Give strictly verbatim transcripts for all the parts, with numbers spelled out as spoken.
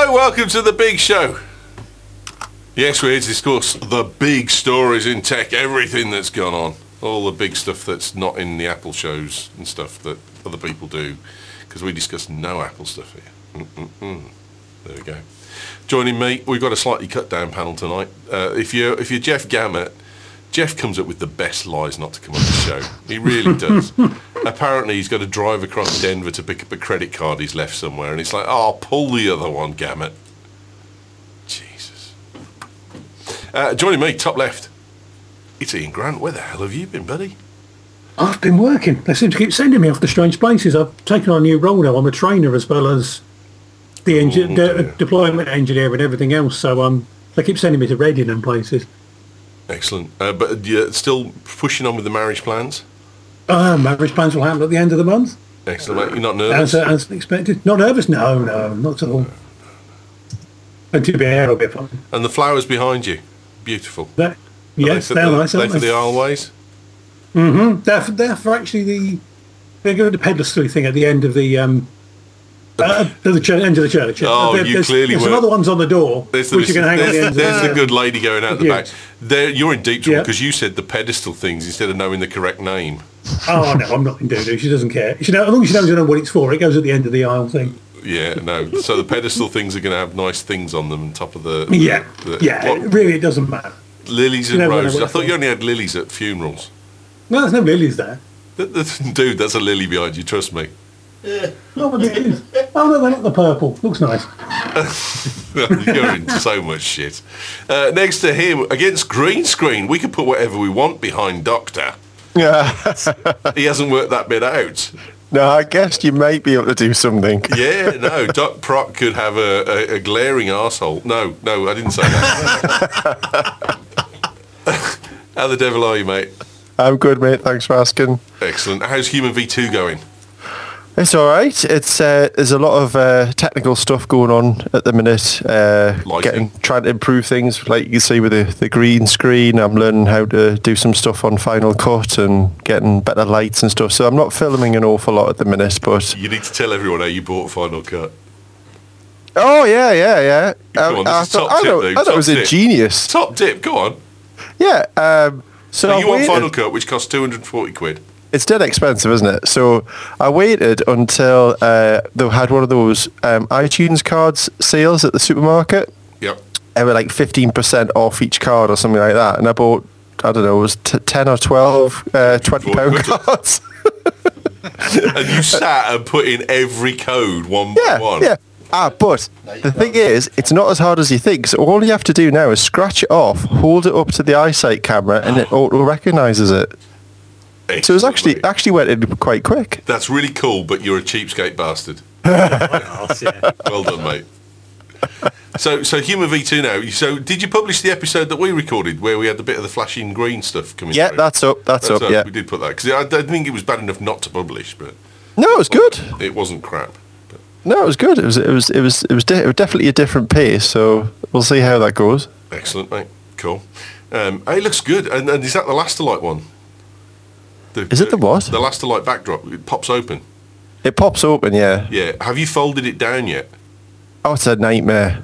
Hello, welcome to the big show. Yes, we're here to discuss the big stories in tech, everything that's gone on. All the big stuff that's not in the Apple shows and stuff that other people do. Because we discuss no Apple stuff here. Mm-mm-mm. There we go. Joining me, we've got a slightly cut down panel tonight. Uh, if you're if you're Jeff Gammett, Jeff comes up with the best lies not to come on the show. He really does. Apparently, he's got to drive across Denver to pick up a credit card he's left somewhere, and it's like, oh, pull the other one, Gammett. Jesus. Uh, joining me, top left, it's Ian Grant. Where the hell have you been, buddy? I've been working. They seem to keep sending me off to strange places. I've taken on a new role now. I'm a trainer as well as the engi- oh, de- deployment engineer and everything else. So um, they keep sending me to Reading and places. Excellent. Uh, but you're still pushing on with the marriage plans? Uh, marriage plans will happen at the end of the month. Excellent, mate. You're not nervous? As, uh, as expected. Not nervous? No, no, not at all. And to be here, it'll be fun. And the flowers behind you, beautiful. That, yes, they they're the, nice, they aren't for they? the aisleways? Mm-hmm. They're for, they're for actually the... They go to the pedestal thing at the end of the... Um, uh, at the church, end of the church. Oh, there, you there's, clearly there's were. some other ones on the door, There's the, which you can hang there's on the the, ends there's of the the good lady going out the Yes. back. There, you're in deep trouble Yeah. because you said the pedestal things instead of knowing the correct name. Oh, no, I'm not in doo-doo. She doesn't care. She know, as long as she knows what it's for, it goes at the end of the aisle thing. Yeah, no. So the pedestal things are going to have nice things on them on top of the... Yeah, the, yeah, what, it really, it doesn't matter. lilies You and know what I roses. I want thought for. you only had lilies at funerals. No, there's no lilies there. Th- th- Dude, that's a lily behind you, trust me. No, but it is. Oh, no, they're not the purple. Looks nice. You're in so much shit. Uh, next to him, against green screen, we can put whatever we want behind Doctor. Yeah. He hasn't worked that bit out. No, I guess you might be able to do something. Yeah, no, Doc Proc could have a, a, a glaring arsehole. No, no, I didn't say that. How the devil are you, mate? I'm good, mate. Thanks for asking. Excellent. How's Human V two going? It's all right. It's uh, there's a lot of uh, technical stuff going on at the minute. Uh, Lighting. getting trying to improve things, like you can see with the, the green screen. I'm learning how to do some stuff on Final Cut and getting better lights and stuff. So I'm not filming an awful lot at the minute, but You need to tell everyone how you bought Final Cut. oh yeah, yeah, yeah. Come on, this I is thought, top I tip, thought, dude, I thought top it was tip. ingenious. Top tip, go on. Yeah. Um, so So I you want waited- Final Cut, which costs two hundred forty quid. It's dead expensive, isn't it? So I waited until uh, they had one of those um, iTunes cards sales at the supermarket. Yep. They were like fifteen percent off each card or something like that. And I bought, I don't know, it was t- ten or twelve uh, twenty pound cards. And you sat and put in every code one by yeah, one. yeah. Ah, but the thing is, it's not as hard as you think. So all you have to do now is scratch it off, hold it up to the eyesight camera, and it auto recognises it. So it was actually Excellent, mate. actually went in quite quick. That's really cool, but you're a cheapskate bastard. Well done, mate. So, so Human V two now. So, did you publish the episode that we recorded where we had the bit of the flashing green stuff coming Yeah, through? that's up. That's, up. Yeah. We did put that because I don't think it was bad enough not to publish, but No, it was good. it wasn't crap. But No, it was good. It was it was it was it was, de- it was definitely a different pace. So we'll see how that goes. excellent, mate. Cool. Um, it looks good. And, and is that the Lastalite one? The, Is it the what? The Lastalite backdrop. It pops open. It pops open, yeah. Yeah. Have you folded it down yet? Oh, it's a nightmare.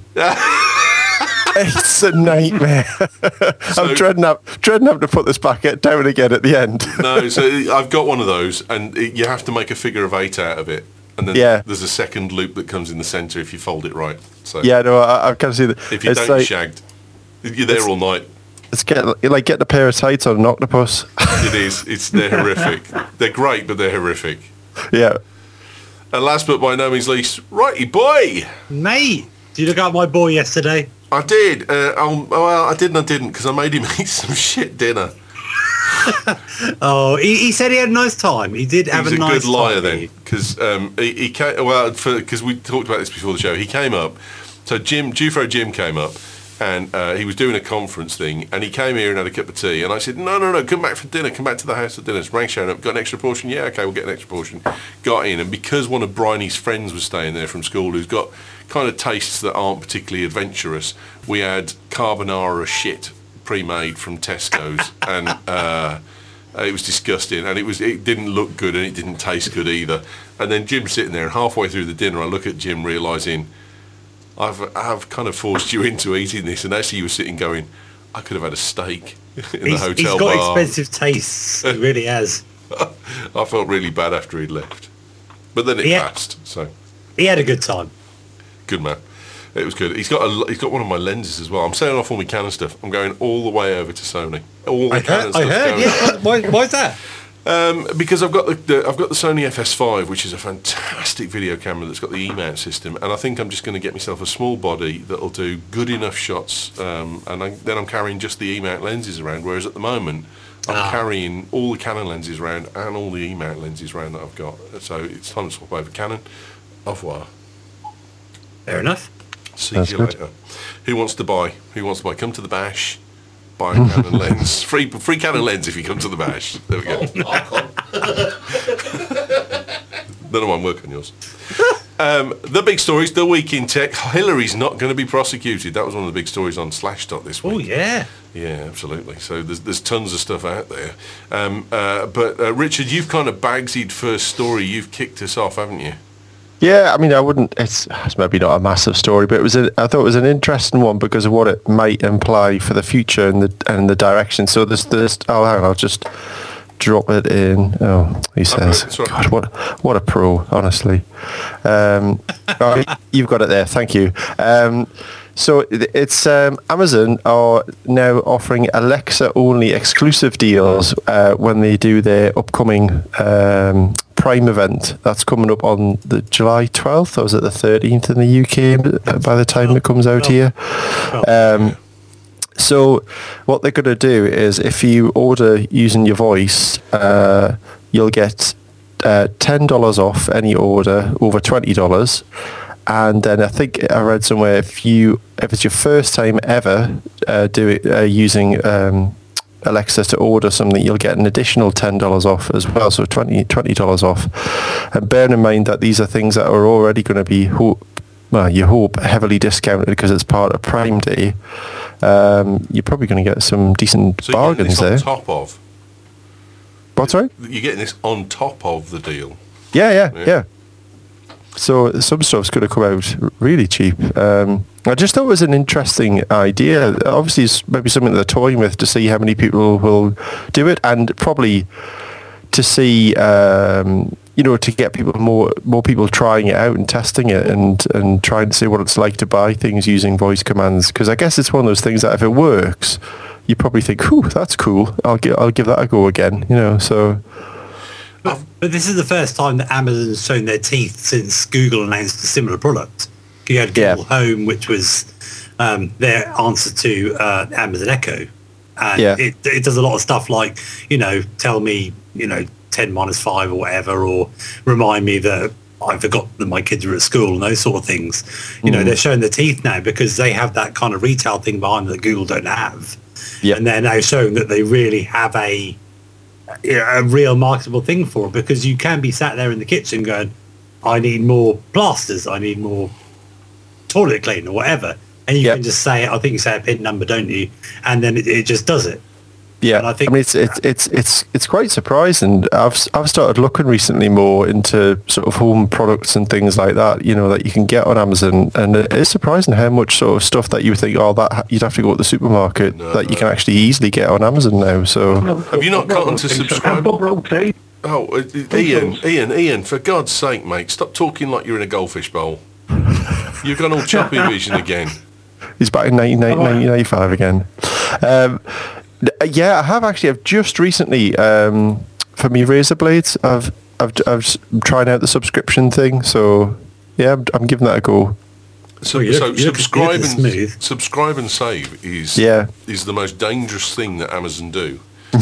It's a nightmare. So- I'm dreading up, dreading having to put this back at- down again at the end. No, so I've got one of those, and it, you have to make a figure of eight out of it, and then Yeah. there's a second loop that comes in the centre if you fold it right. So Yeah, no, I, I can see that. if you it's don't, like, you're shagged. You're there all night. it's get, like getting a pair of tights on an octopus. It is. It's they're horrific. They're great, but they're horrific. Yeah. And last but by no means least, righty boy. Mate, did you look at my boy yesterday? I did. Uh, um, well, I did and I didn't because I made him eat some shit dinner. Oh, he, he said he had a nice time. He did have He's a a nice good liar time. then, because um, he, he came. Well, because we talked about this before the show. He came up. So Jim, Jufro Jim came up, and uh, he was doing a conference thing, and he came here and had a cup of tea, and I said, no, no, no, come back for dinner. Come back to the house for dinner. Rang Sharon up. Got an extra portion? Yeah, okay, we'll get an extra portion. Got in, and because one of Bryony's friends was staying there from school, who's got kind of tastes that aren't particularly adventurous, we had carbonara shit pre-made from Tesco's, and. Uh, It was disgusting, and it was it didn't look good, and it didn't taste good either. And then Jim's sitting there, and halfway through the dinner, I look at Jim, realising I've I've kind of forced you into eating this, and actually you were sitting going, I could have had a steak in the He's, hotel he's got bar. expensive tastes. He really has. I felt really bad after he'd left, but then it Yeah. passed. So He had a good time. good man. It was good. He's got a, he's got one of my lenses as well. I'm selling off all my Canon stuff. I'm going all the way over to Sony. All the I Canon heard. I stuff's heard. going Yeah. Why, why's that? Um, because I've got the, the I've got the Sony F S five, which is a fantastic video camera that's got the E-mount system, and I think I'm just going to get myself a small body that'll do good enough shots, um, and I, then I'm carrying just the E-mount lenses around. Whereas at the moment, I'm Ah. carrying all the Canon lenses around and all the E-mount lenses around that I've got. So it's time to swap over Canon. Au revoir. Fair enough. See That's you good. later. Who wants to buy? Who wants to buy? Come to the bash. Buy a Canon lens. Free free Canon lens if you come to the bash. There we go. None of mine work on yours. Um, the big stories, the week in tech. Hillary's not going to be prosecuted. That was one of the big stories on Slashdot this week. Oh yeah. Yeah, absolutely. So there's there's tons of stuff out there. Um, uh, but uh, Richard, you've kind of bagsied first story. You've kicked us off, haven't you? Yeah, I mean, I wouldn't. It's, it's maybe not a massive story, but it was. A, I thought it was an interesting one because of what it might imply for the future and the and the direction. So there's this. Oh, hang on, I'll just drop it in. Oh, he says, it's all right. God, what what a pro, honestly. Um, oh, you've got it there. Thank you. Um, so it- it's um, Amazon are now offering Alexa-only exclusive deals uh, when they do their upcoming um, Prime event. That's coming up on the July twelfth, or is it the thirteenth in the U K by the time it comes out here? Um, so what they're going to do is if you order using your voice, uh, you'll get uh, ten dollars off any order over twenty dollars. And then I think I read somewhere if you if it's your first time ever uh, do it uh, using um, Alexa to order something, you'll get an additional ten dollars off as well, so twenty dollars off. And bearing in mind that these are things that are already going to be, ho- well, you hope, heavily discounted because it's part of Prime Day, um, you're probably going to get some decent So you're getting bargains this on there. top of. What's right? You're getting this on top of the deal. Yeah, yeah, Yeah. yeah. So some stuff's going to come out really cheap. Um, I just thought it was an interesting idea. Obviously, it's maybe something they're toying with to see how many people will do it, and probably to see, um, you know, to get people more more people trying it out and testing it, and and trying to see what it's like to buy things using voice commands. Because I guess it's one of those things that if it works, you probably think, "Whew, that's cool. I'll give I'll give that a go again." You know, so. But, but this is the first time that Amazon's shown their teeth since Google announced a similar product. You had Yeah. Google Home, which was um, their answer to uh, Amazon Echo. And Yeah. it, it does a lot of stuff like, you know, tell me, you know, ten minus five or whatever, or remind me that I forgot that my kids are at school and those sort of things. You know, they're showing their teeth now because they have that kind of retail thing behind them that Google don't have. Yeah. And they're now showing that they really have a you know, a real marketable thing for it, because you can be sat there in the kitchen going, I need more plasters, I need more toilet cleaner or whatever. And you Yep. can just say, I think you say a pin number, don't you? And then it, it just does it. Yeah, And I I, think- mean it's it's it's it's it's quite surprising. I've I've started looking recently more into sort of home products and things like that. You know, that you can get on Amazon, and it is surprising how much sort of stuff that you would think, oh, that ha- you'd have to go to the supermarket, No, that you no. can actually easily get on Amazon now. So Have you not gotten to subscribe? Bob Roll Oh, uh, uh, Ian, Ian, Ian, for God's sake, mate, stop talking like you're in a goldfish bowl. You've gone all choppy vision again. he's back in nineteen ninety-five again. Um, yeah, I have actually. I've just recently um, for me razor blades. I've I've I've s- tried out the subscription thing. So yeah, I'm, I'm giving that a go. So, Oh, you so look- you look- subscribe you look and smooth. subscribe and save is Yeah. is the most dangerous thing that Amazon do.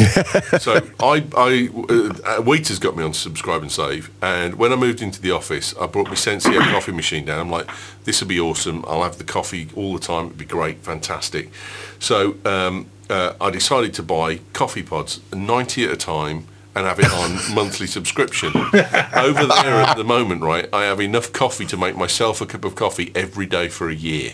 So I, I uh, Wheater's got me on subscribe and save, and when I moved into the office, I brought my Sensei coffee machine down. I'm like, this will be awesome. I'll have the coffee all the time. It'd be great, fantastic. So um, uh, I decided to buy coffee pods, ninety at a time, and have it on monthly subscription. Over there at the moment, right, I have enough coffee to make myself a cup of coffee every day for a year.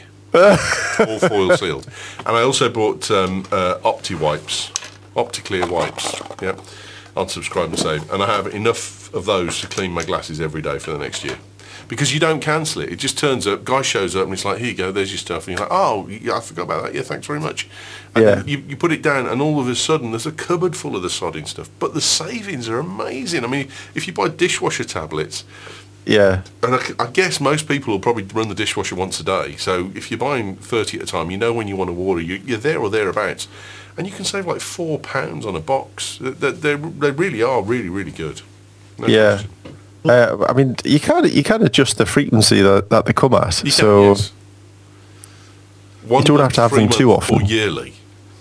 All foil sealed. And I also bought um, uh, Opti wipes, OptiClear wipes, yeah, on subscribe and save. And I have enough of those to clean my glasses every day for the next year. because you don't cancel it. It just turns up, guy shows up and it's like, here you go, there's your stuff. And you're like, oh, yeah, I forgot about that. Yeah, thanks very much. And Yeah. you, you put it down and all of a sudden there's a cupboard full of the sodding stuff. But the savings are amazing. I mean, if you buy dishwasher tablets, Yeah. and I, I guess most people will probably run the dishwasher once a day. So if you're buying thirty at a time, you know when you want to water, you, you're there or thereabouts. And you can save like four pounds on a box. They, they, they really are really, really good. No Yeah. question. Uh, I mean, you can't you can adjust the frequency that, that they come at. You can, so yes. One you don't have month, to have three them too month, often. Or yearly.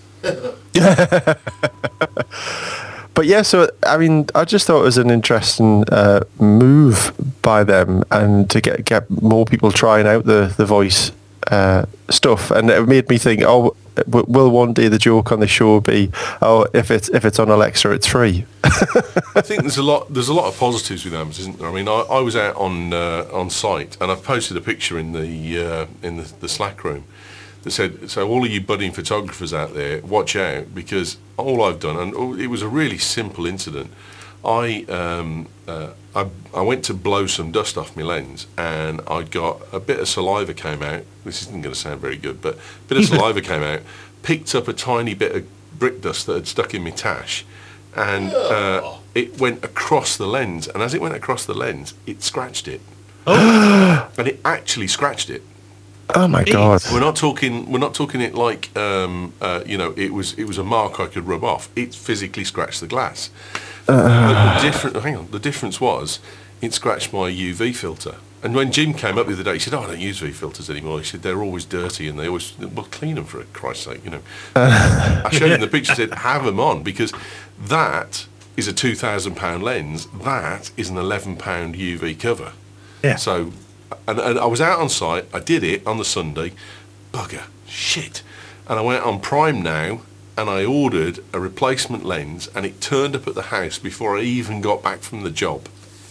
But yeah, so I mean, I just thought it was an interesting uh, move by them, and to get get more people trying out the the voice uh, stuff, and it made me think, oh, w- will one day the joke on the show be, oh, if it's if it's on Alexa, it's free? I think there's a lot. There's a lot of positives with Amazon, isn't there? I mean, I, I was out on uh, on site, and I've posted a picture in the uh, in the, the Slack room that said, "So all of you budding photographers out there, watch out, because all I've done, and it was a really simple incident. I um, uh, I, I went to blow some dust off my lens, and I got a bit of saliva came out. This isn't going to sound very good, but a bit of saliva came out. Picked up a tiny bit of brick dust that had stuck in my tash." And uh, it went across the lens, and as it went across the lens, it scratched it. Oh. And it actually scratched it. Oh my god! We're not talking. We're not talking it like um, uh, you know. It was. It was a mark I could rub off. It physically scratched the glass. Uh. But the different. Hang on. The difference was, it scratched my U V filter. And when Jim came up the other day, he said, "Oh, I don't use U V filters anymore." He said, "They're always dirty, and they always well clean them for Christ's sake." You know. Uh. I showed him the picture. Said, "Have them on," because that is a two thousand pound lens. That is an eleven pound U V cover. Yeah. So. And, and I was out on site, I did it on the Sunday, bugger, shit. And I went on Prime Now and I ordered a replacement lens, and it turned up at the house before I even got back from the job.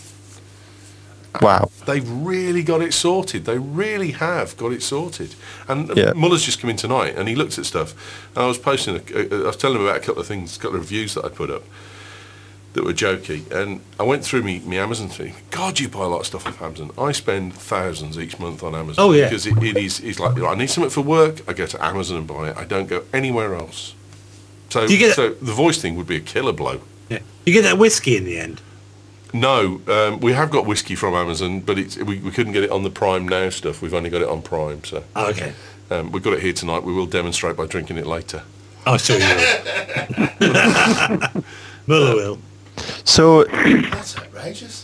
Wow. They've really got it sorted. They really have got it sorted. And Yeah. Muller's just come in tonight and he looked at stuff. And I was posting, a, a, I was telling him about a couple of things, a couple of reviews that I put up that were jokey, and I went through me, me Amazon thing. God, you buy a lot of stuff off Amazon. I spend thousands each month on Amazon. Oh, yeah. Because it, it is it's like, I need something for work, I go to Amazon and buy it. I don't go anywhere else. So, Do you get- so the voice thing would be a killer blow. Yeah. You get that whiskey in the end. No, um, we have got whiskey from Amazon, but it's, we, we couldn't get it on the Prime Now stuff. We've only got it on Prime, so Oh, okay. um, we've got it here tonight. We will demonstrate by drinking it later. Oh, sure you will. Muller will. So That's outrageous.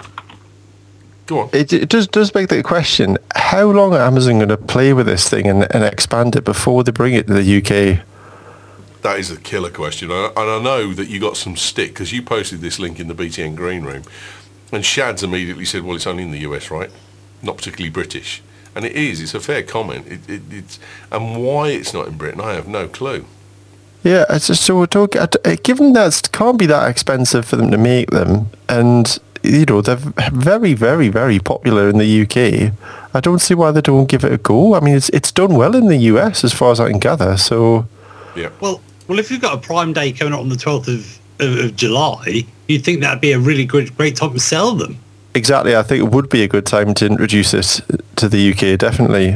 Go on. it, it does does beg the question: how long are Amazon going to play with this thing and, and expand it before they bring it to the U K? That is a killer question, and I, and I know that you got some stick because you posted this link in the B T N Green Room, and Shads immediately said, "Well, it's only in the U S, right? Not particularly British." And it is. It's a fair comment. It, it, it's and why it's not in Britain, I have no clue. Yeah, it's just, so we're talking. Given that it can't be that expensive for them to make them, and you know they're very, very, very popular in the U K. I don't see why they don't give it a go. I mean, it's it's done well in the U S as far as I can gather. So Yeah. Well, well, if you've got a Prime Day coming up on the twelfth of, of, of July, you'd think that'd be a really good, great time to sell them. exactly, I think it would be a good time to introduce it to the U K. Definitely.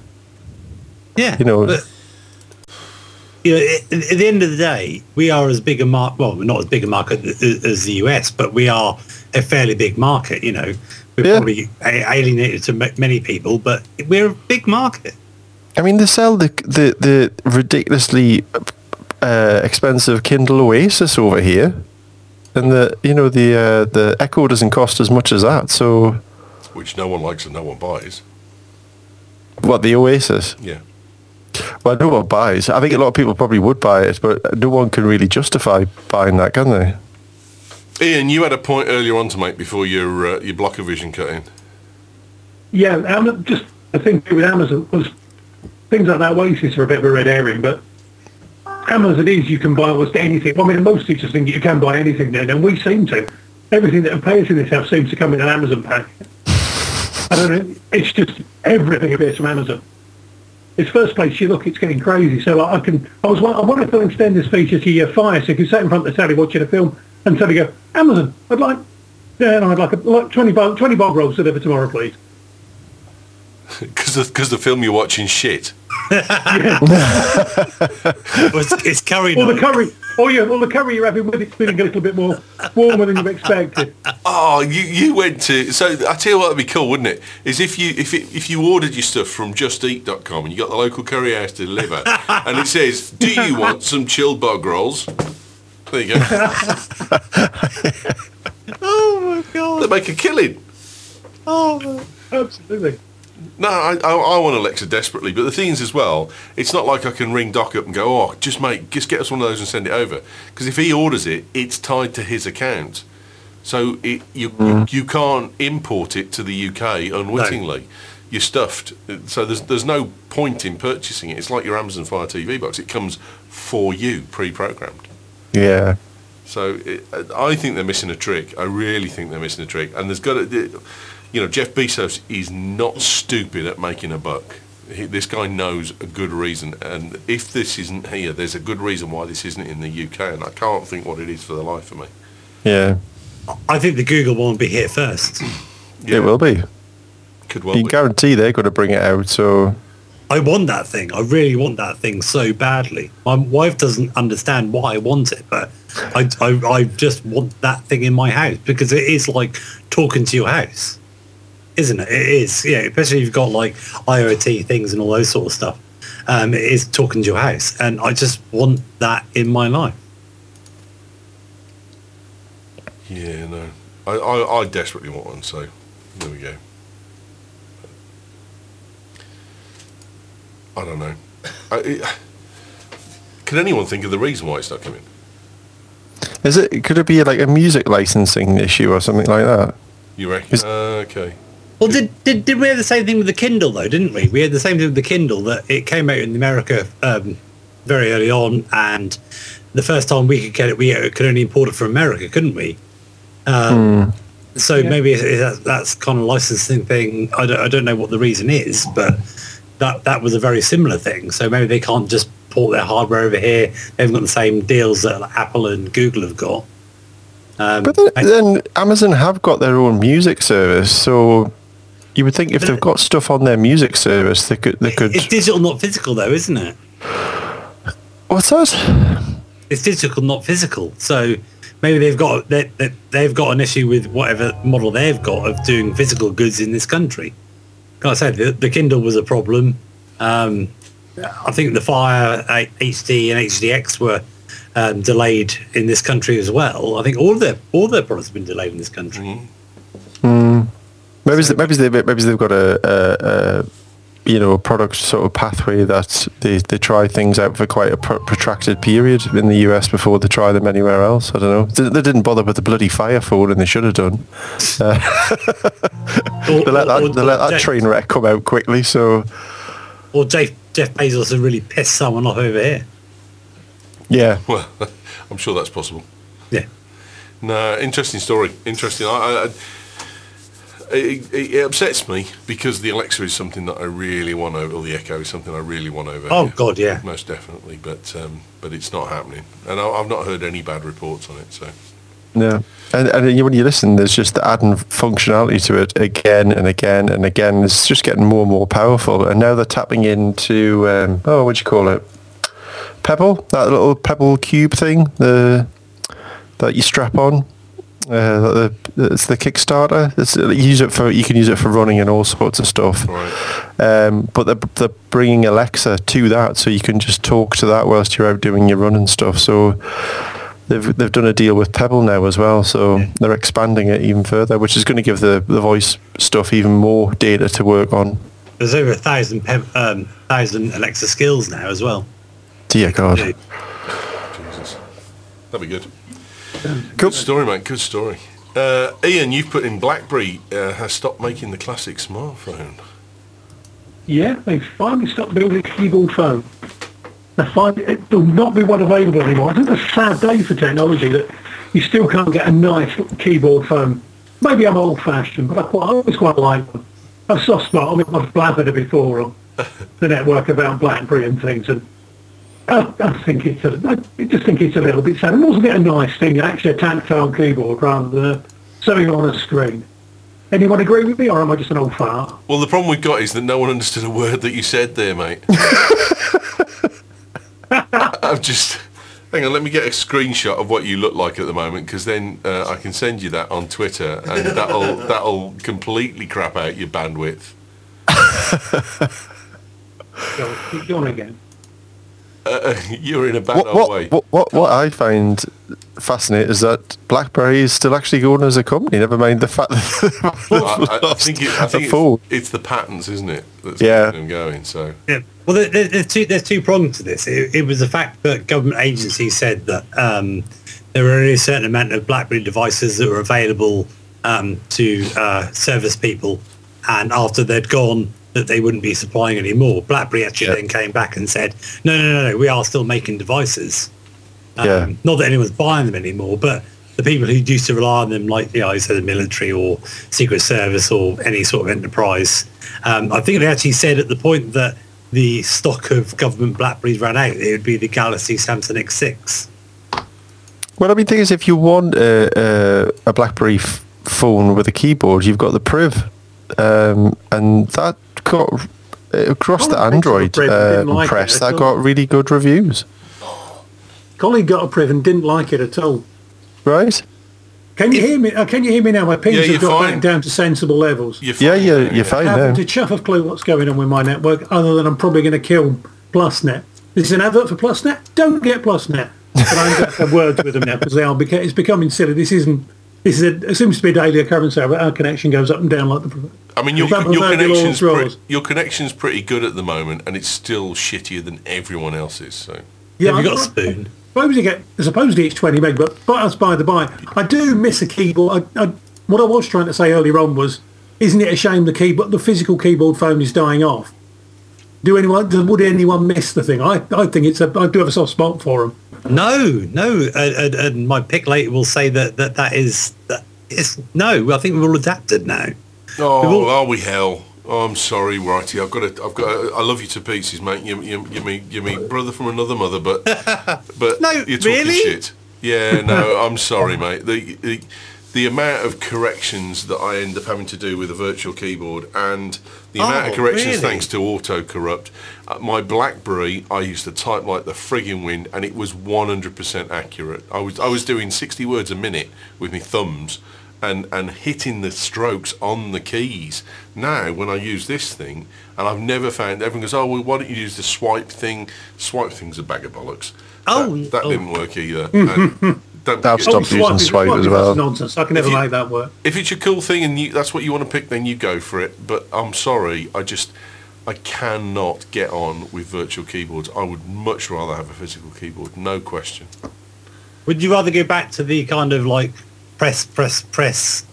Yeah. You know- But, you know, at, at the end of the day, we are as big a market. Well, we're not as big a market as, as the U S, but we are a fairly big market. You know, we're Yeah. probably a- alienated to ma- many people, but we're a big market. I mean, they sell the the, the ridiculously uh, expensive Kindle Oasis over here, and the you know the uh, the Echo doesn't cost as much as that. So Which no one likes and no one buys. what, the Oasis? Yeah. Well, no one buys. I think a lot of people probably would buy it, but no one can really justify buying that, can they? Ian, you had a point earlier on to make before your uh, your blocker vision cut in. Yeah, Am- just the thing with Amazon was things like that Oasis are a bit of a red herring, but Amazon is you can buy almost anything. Well, I mean, most teachers think you can buy anything there, and we seem to. Everything that appears in this house seems to come in an Amazon pack. I don't know. It's just everything appears from Amazon. It's first place you look, it's getting crazy. So like, I can, I was, I wonder if they'll extend this feature to your Fire, so if you sat in front of the telly watching a film and suddenly go, Amazon, I'd like Yeah, and I'd like, a, like twenty, bog, twenty bog rolls delivered tomorrow, please. Because the, 'cause the film you're watching shit. Yeah. Well, it's, it's curry Or the night. curry, or yeah, or the curry you're having with it's feeling a little bit more warmer than you've expected. Oh, you, you went to... So, I tell you what would be cool, wouldn't it? Is if you if it, if you ordered your stuff from just eat dot com and you got the local curry house to deliver, and it says, do you want some chilled bog rolls? There you go. Oh my god! They make a killing. Oh, Absolutely. No, I, I, I want Alexa desperately, but the thing is as well, it's not like I can ring Doc up and go, oh, just mate, just get us one of those and send it over. Because if he orders it, it's tied to his account. So it, you mm. you can't import it to the U K unwittingly. No. You're stuffed. So there's there's no point in purchasing it. It's like your Amazon Fire T V box. It comes for you, pre-programmed. Yeah. So it, I think they're missing a trick. I really think they're missing a trick. And there's got to... You know, Jeff Bezos is not stupid at making a buck. He, this guy knows a good reason, and if this isn't here, there's a good reason why this isn't in the U K, and I can't think what it is for the life of me. Yeah. I think the Google one will be here first. Yeah. It will be. Could well You be. guarantee they're going to bring it out, so... I want that thing. I really want that thing so badly. My wife doesn't understand why I want it, but I, I, I just want that thing in my house because it is like talking to your house. Isn't it? It is, yeah. Especially if you've got like IoT things and all those sort of stuff. Um, it is talking to your house, and I just want that in my life. Yeah, no. I, I, I desperately want one, so there we go. I don't know. I, it, can anyone think of the reason why it's not coming? Is it? Could it be like a music licensing issue or something like that? You reckon? Is- Uh, okay. Well, did, did did we have the same thing with the Kindle though? Didn't we? We had the same thing with the Kindle that it came out in America um, very early on, and the first time we could get it, we could only import it from America, couldn't we? Um, hmm. So yeah. maybe it, it, that's kind of licensing thing. I don't I don't know what the reason is, but that that was a very similar thing. So maybe they can't just port their hardware over here. They haven't got the same deals that Apple and Google have got. Um, but then, then Amazon have got their own music service, so you would think if they've got stuff on their music service, they could they could. It's digital, not physical, though, isn't it? What's that? It's digital, not physical. So maybe they've got they, they, they've got an issue with whatever model they've got of doing physical goods in this country. Like I said, the, the Kindle was a problem. Um, I think the Fire H D and H D X were um, delayed in this country as well. I think all of their all their products have been delayed in this country. Mm. Mm. Maybe so, maybe they maybe they've got a, a, a you know a product sort of pathway that they, they try things out for quite a pr- protracted period in the U S before they try them anywhere else. I don't know. They, they didn't bother with the bloody Fire phone, and they should have done. Uh, or, they let that, or, they let that Jeff, train wreck come out quickly. So, or Jeff Jeff Bezos has really pissed someone off over here. yeah. Well, I'm sure that's possible. Yeah. No, interesting story. Interesting. I, I, it, it upsets me because the Alexa is something that I really want over, or the Echo is something I really want over. Oh here. God, yeah. Most definitely, but um, but it's not happening, and I, I've not heard any bad reports on it. So. No, and, and when you listen, there's just adding functionality to it again and again and again. It's just getting more and more powerful. And now they're tapping into um, oh, what do you call it? Pebble, that little Pebble cube thing, the that you strap on. Uh, the, it's the Kickstarter. It's, you use it for you can use it for running and all sorts of stuff. Right. Um, but they're, they're bringing Alexa to that, so you can just talk to that whilst you're out doing your run and stuff. So. They've they've done a deal with Pebble now as well, so yeah. They're expanding it even further, which is going to give the, the voice stuff even more data to work on. There's over a thousand Peb, um, thousand Alexa skills now as well. Dear God. Jesus, that'd be good. Cool. Good story, mate. Good story. Uh, Ian, you've put in BlackBerry uh, has stopped making the classic smartphone. Yeah, they've finally stopped building a keyboard phone. They find it will not be one available anymore. I think it's a sad day for technology that you still can't get a nice keyboard phone. Maybe I'm old-fashioned, but I, quite, I always quite like them. I've soft spot. I mean, I've blabbered it before on the network about BlackBerry and things, and I, I think it's a, I just think it's a little bit sad. And wasn't it a nice thing, actually, a tactile keyboard rather than a something on a screen. Anyone agree with me, or am I just an old fart? Well, the problem we've got is that no one understood a word that you said there, mate. I've just... Hang on, let me get a screenshot of what you look like at the moment, because then uh, I can send you that on Twitter, and that'll that'll completely crap out your bandwidth. Go, keep going again. Uh, you're in a bad What, old what, way. what, what, what I find fascinating is that BlackBerry is still actually going as a company, never mind the fact that Well, I, I think, it, I think phone. it's, it's the patents, isn't it, that's Yeah. keeping them going. So Yeah. Well, there, there- there's two there's two prongs to this. It, it was the fact that government agencies said that um, there were only a certain amount of BlackBerry devices that were available um, to uh, service people, and after they'd gone, that they wouldn't be supplying anymore. BlackBerry actually Yeah. then came back and said, no, no, no, no, we are still making devices. Um, Yeah. Not that anyone's buying them anymore, but the people who used to rely on them, like, you know, I said the military or Secret Service or any sort of enterprise, um, I think they actually said at the point that the stock of government BlackBerries ran out, it would be the Galaxy Samsung X six. Well, I mean, the thing is, if you want a, a, a BlackBerry f- phone with a keyboard, you've got the Priv, um, and that got uh, across the Colin picked up a Android Priv and uh, didn't like it press. at That all. got really good reviews, Colin got a Priv and didn't like it at all. right? Can you hear me? Uh, can you hear me now? My pings Yeah, have you're got fine. back down to sensible levels. you're Yeah, fine you're now, you're fine I haven't now. a chuff of clue what's going on with my network, other than I'm probably going to kill PlusNet. This is an advert for PlusNet. Don't get PlusNet. But I'm going to have words with them now because they are. Beca- it's becoming silly. This isn't. This is a, it seems to be a daily occurrence. Our, our connection goes up and down like the. I mean, your, That your proverbial connection's all pre- throws. your connection's pretty good at the moment, and it's still shittier than everyone else's. So Have you got a I- spoon? Supposedly, get, supposedly it's twenty meg, but but that's by the by. I do miss a keyboard. I, I, what I was trying to say earlier on was, isn't it a shame the keyboard, the physical keyboard phone is dying off? Do anyone, do- would anyone miss the thing? I, I think it's a, I do have a soft spot for them. No, no. And, and, and my pick later will say that that, that is... That is no, I think we're all adapted now. oh, We've all- are we hell? Oh, I'm sorry, Righty. I've got to. I've got. To, I love you to pieces, mate. You, you, you me, you me brother from another mother, but but No, you're talking really? shit. Yeah, no, I'm sorry, mate. The, the the amount of corrections that I end up having to do with a virtual keyboard, and the amount of Oh, corrections really? thanks to autocorrupt. Uh, my BlackBerry, I used to type like the frigging wind, and it was one hundred percent accurate. I was I was doing sixty words a minute with my thumbs. And, and hitting the strokes on the keys. Now, when I use this thing, and I've never found, everyone goes, oh, well, why don't you use the swipe thing? Swipe thing's a bag of bollocks. Oh, That, that oh. didn't work either. And don't I've get- stopped using Swipe as well. That's nonsense. I can never If you- make that work. if it's your cool thing and you, that's what you want to pick, then you go for it. But I'm sorry, I just, I cannot get on with virtual keyboards. I would much rather have a physical keyboard, no question. Would you rather go back to the kind of like press, press, press,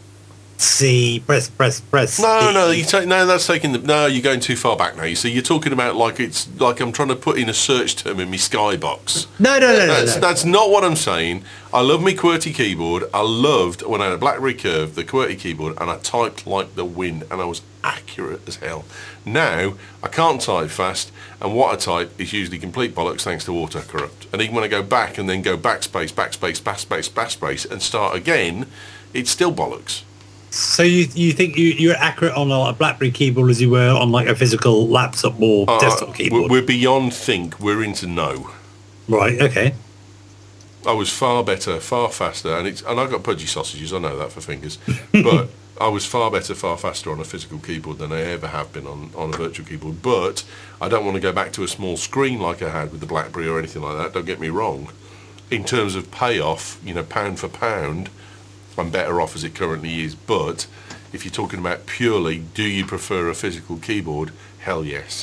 C, press, press, press? No, D? no, you take no. That's taking the no. You're going too far back now. You see, you're talking about like it's like I'm trying to put in a search term in my skybox. No, no, no, no, That's, no. that's not what I'm saying. I love my QWERTY keyboard. I loved when I had a BlackBerry Curve, the QWERTY keyboard, and I typed like the wind, and I was accurate as hell. Now I can't type fast, and what I type is usually complete bollocks thanks to autocorrupt. And even when I go back and then go backspace, backspace, backspace, backspace, and start again, it's still bollocks. So you you think you you're accurate on a BlackBerry keyboard as you were on like a physical laptop or Uh, desktop we're, keyboard? we're beyond think. We're into know. Right. Okay. I was far better, far faster, and it's and I got pudgy sausages. I know that for fingers, but I was far better, far faster on a physical keyboard than I ever have been on, on a virtual keyboard. But I don't want to go back to a small screen like I had with the BlackBerry or anything like that. Don't get me wrong. In terms of payoff, you know, pound for pound, I'm better off as it currently is. But if you're talking about purely, do you prefer a physical keyboard? Hell yes.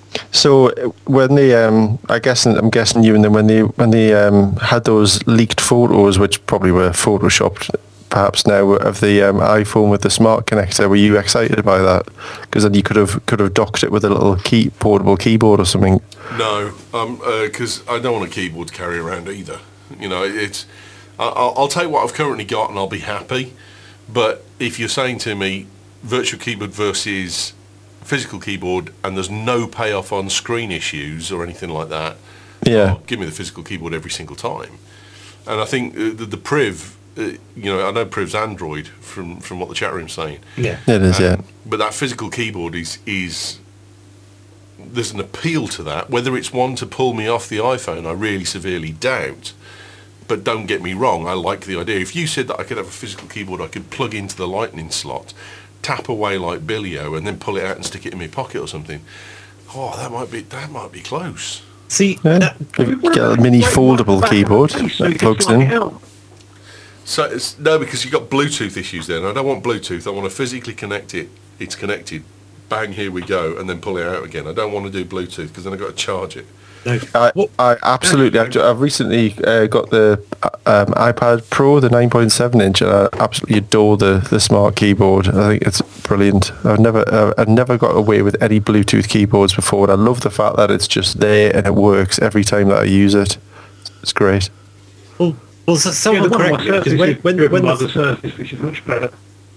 So uh, when they, um, I guess I'm guessing you and them when they when they um, had those leaked photos, which probably were photoshopped, perhaps now of the um, iPhone with the smart connector. Were you excited by that? Because then you could have could have docked it with a little key portable keyboard or something. No, um, because I don't want a keyboard to carry around either. You know, it's. I- I'll, I'll take what I've currently got and I'll be happy. But if you're saying to me, virtual keyboard versus physical keyboard, and there's no payoff on screen issues or anything like that, Yeah. oh, give me the physical keyboard every single time. And I think uh, the, the Priv uh, you know, I know Priv's Android from, from what the chat room's saying. Yeah. It is, yeah. But that physical keyboard is is there's an appeal to that. Whether it's one to pull me off the iPhone, I really severely doubt. But don't get me wrong, I like the idea. If you said that I could have a physical keyboard I could plug into the lightning slot, tap away like Billy-O, and then pull it out and stick it in my pocket or something, oh, that might be that might be close. See, Yeah. that, If you get a mini foldable keyboard So that you plugs can slide it in. out. So it's, no, because you've got Bluetooth issues there, and I don't want Bluetooth. I want to physically connect it. It's connected. Bang, here we go, and then pull it out again. I don't want to do Bluetooth because then I've got to charge it. no. I, What- I absolutely. I've, I've recently uh, got the uh, um, iPad Pro, the nine point seven inch, and I absolutely adore the, the smart keyboard. I think it's brilliant. I've never uh, I've never got away with any Bluetooth keyboards before, and I love the fact that it's just there and it works every time that I use it. It's great. well, well, so- Yeah, someone the one on correct my me, because Surface when, is when, driven when by the, the Surface, which is much better.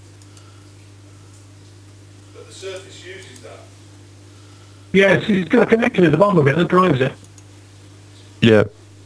But the Surface uses that. Yeah, it's, it's got a connection at the bottom of it that drives it. Yeah.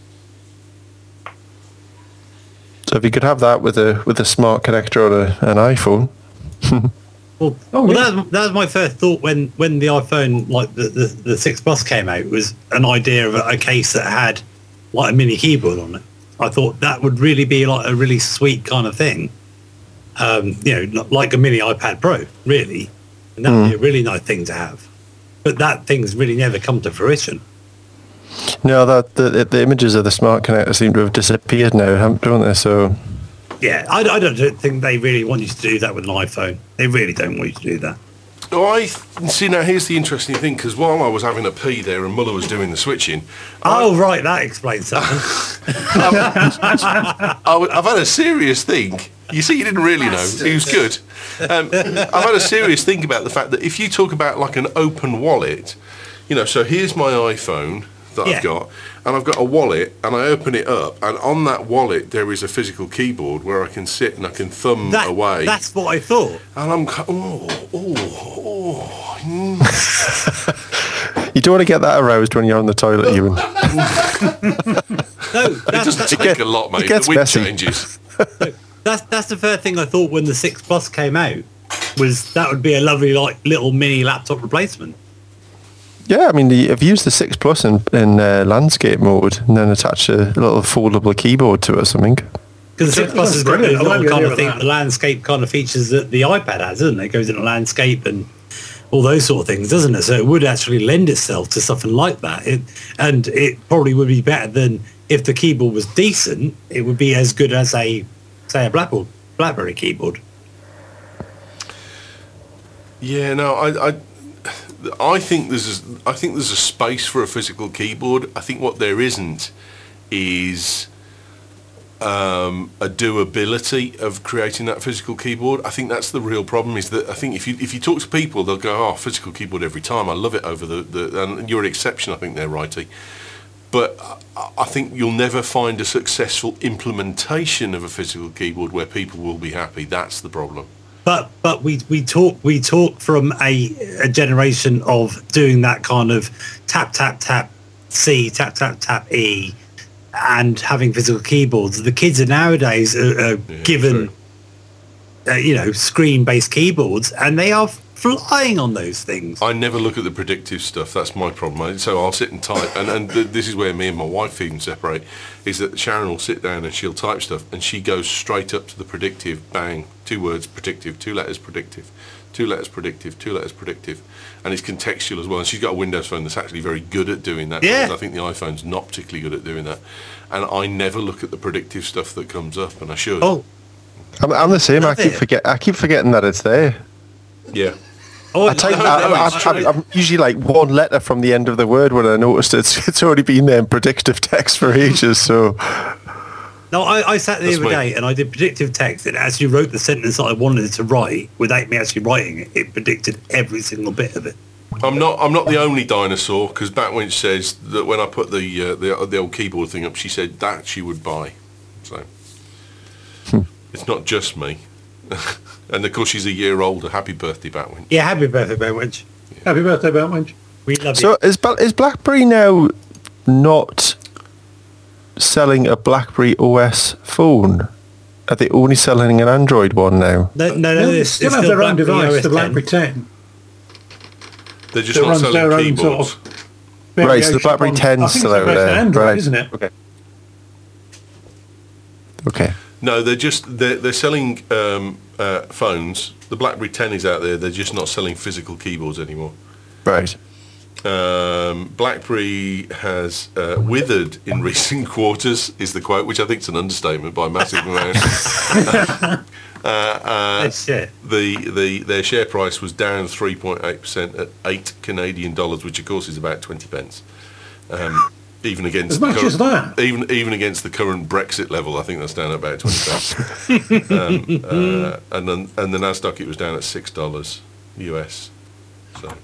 So if you could have that with a with a smart connector on a, an iPhone. Well, Oh, well yeah. that, was, that was my first thought when, when the iPhone, like the, the, the six Plus came out, was an idea of a, a case that had like a mini keyboard on it. I thought that would really be like a really sweet kind of thing. Um, you know, like a mini iPad Pro, really. And that would be a really nice thing to have. But that thing's really never come to fruition. No, that the the images of the smart connector seem to have disappeared now, haven't- don't they? So Yeah, I, I don't think they really want you to do that with an iPhone. They really don't want you to do that. Oh, I see. Now here's the interesting thing, because while I was having a pee there and Muller was doing the switching, Oh, right, that explains something. I, w- I've had a serious think. You see, you didn't really know. He was good. Um, I've had a serious think about the fact that if you talk about like an open wallet, you know, so here's my iPhone that Yeah. I've got, and I've got a wallet, and I open it up, and on that wallet there is a physical keyboard where I can sit and I can thumb That, away, That's what I thought. and I'm co- oh oh oh. mm. you don't want to get that aroused when you're on the toilet, Ewan. No, It that's, doesn't that's, take get- a lot, it mate. The gets wind messy. changes. that's that's the first thing I thought when the six Plus came out, was that would be a lovely like little mini laptop replacement. Yeah, I mean, the, if you use the six Plus in, in uh, landscape mode and then attach a little foldable keyboard to it or something. Because the six That's Plus has got brilliant. those I like little the kind idea of thing, of that. the landscape kind of features that the iPad has, isn't it? It goes into landscape and all those sort of things, doesn't it? So it would actually lend itself to something like that. It, and it probably would be better than if the keyboard was decent. It would be as good as a, say, a Blackboard, BlackBerry keyboard. Yeah, no, I, I, I think there's, a, I think there's a space for a physical keyboard. I think what there isn't is um, a doability of creating that physical keyboard. I think that's the real problem. Is that I think if you if you talk to people, they'll go, "Oh, physical keyboard every time. I love it over the, the and you're an exception. I think they're righty." But I- I think you'll never find a successful implementation of a physical keyboard where people will be happy. That's the problem. But but we we talk we talk from a, a generation of doing that kind of tap tap tap C tap tap tap E and having physical keyboards. The kids are nowadays are, are Yeah, given uh, you know screen based keyboards and they are flying on those things. I never look at the predictive stuff. That's my problem. I- So I'll sit and type, and, and th- this is where me and my wife even separate, is that Sharon will sit down and she'll type stuff, and she goes straight up to the predictive, bang, two words predictive, two letters predictive, two letters predictive, two letters predictive, and it's contextual as well. And she's got a Windows phone that's actually very good at doing that. Yeah. whereas I think the iPhone's not particularly good at doing that. And I never look at the predictive stuff that comes up, and I should. Oh, I'm, I'm the same. I Love keep it. forget. I keep forgetting that it's there. Yeah. oh I type, no, I, no, I, it's I, true. I'm usually like one letter from the end of the word when I noticed it's it's already been there in predictive text for ages. So no, I, I sat the That's other me. day and I did predictive text and it actually wrote the sentence that I wanted it to write without me actually writing it. It predicted every single bit of it. I'm not. I'm not the only dinosaur, because Batwinch says that when I put the uh, the the old keyboard thing up, she said that she would buy. So it's not just me. And of course, she's a year older. Happy birthday, Batwinch. Yeah, happy birthday, Benwich. Happy birthday, Beltwinch. We love so you. is Bla- is BlackBerry now not selling a BlackBerry O S phone? Are they only selling an Android one now? No, no, no. They'll It's, still it's have still their own BlackBerry device, O S the ten. BlackBerry ten. They're just That not runs selling their own keyboards. sort of Right, so the variation BlackBerry on- ten's I think still it's out based on there. Android, Right. isn't it? Okay. Okay. No, they're just they're, they're selling um, uh, phones. The BlackBerry ten is out there. They're just not selling physical keyboards anymore. Right. Um, BlackBerry has uh, withered in recent quarters, is the quote, which I think is an understatement by a massive amount. uh, uh, That's it. the, the their share price was down three point eight percent at eight Canadian dollars, which of course is about twenty pence. Um, even against As the much current, as that? even even against the current Brexit level, I think that's down at about twenty pence. um, uh, and then and the Nasdaq, it was down at six dollars U S. So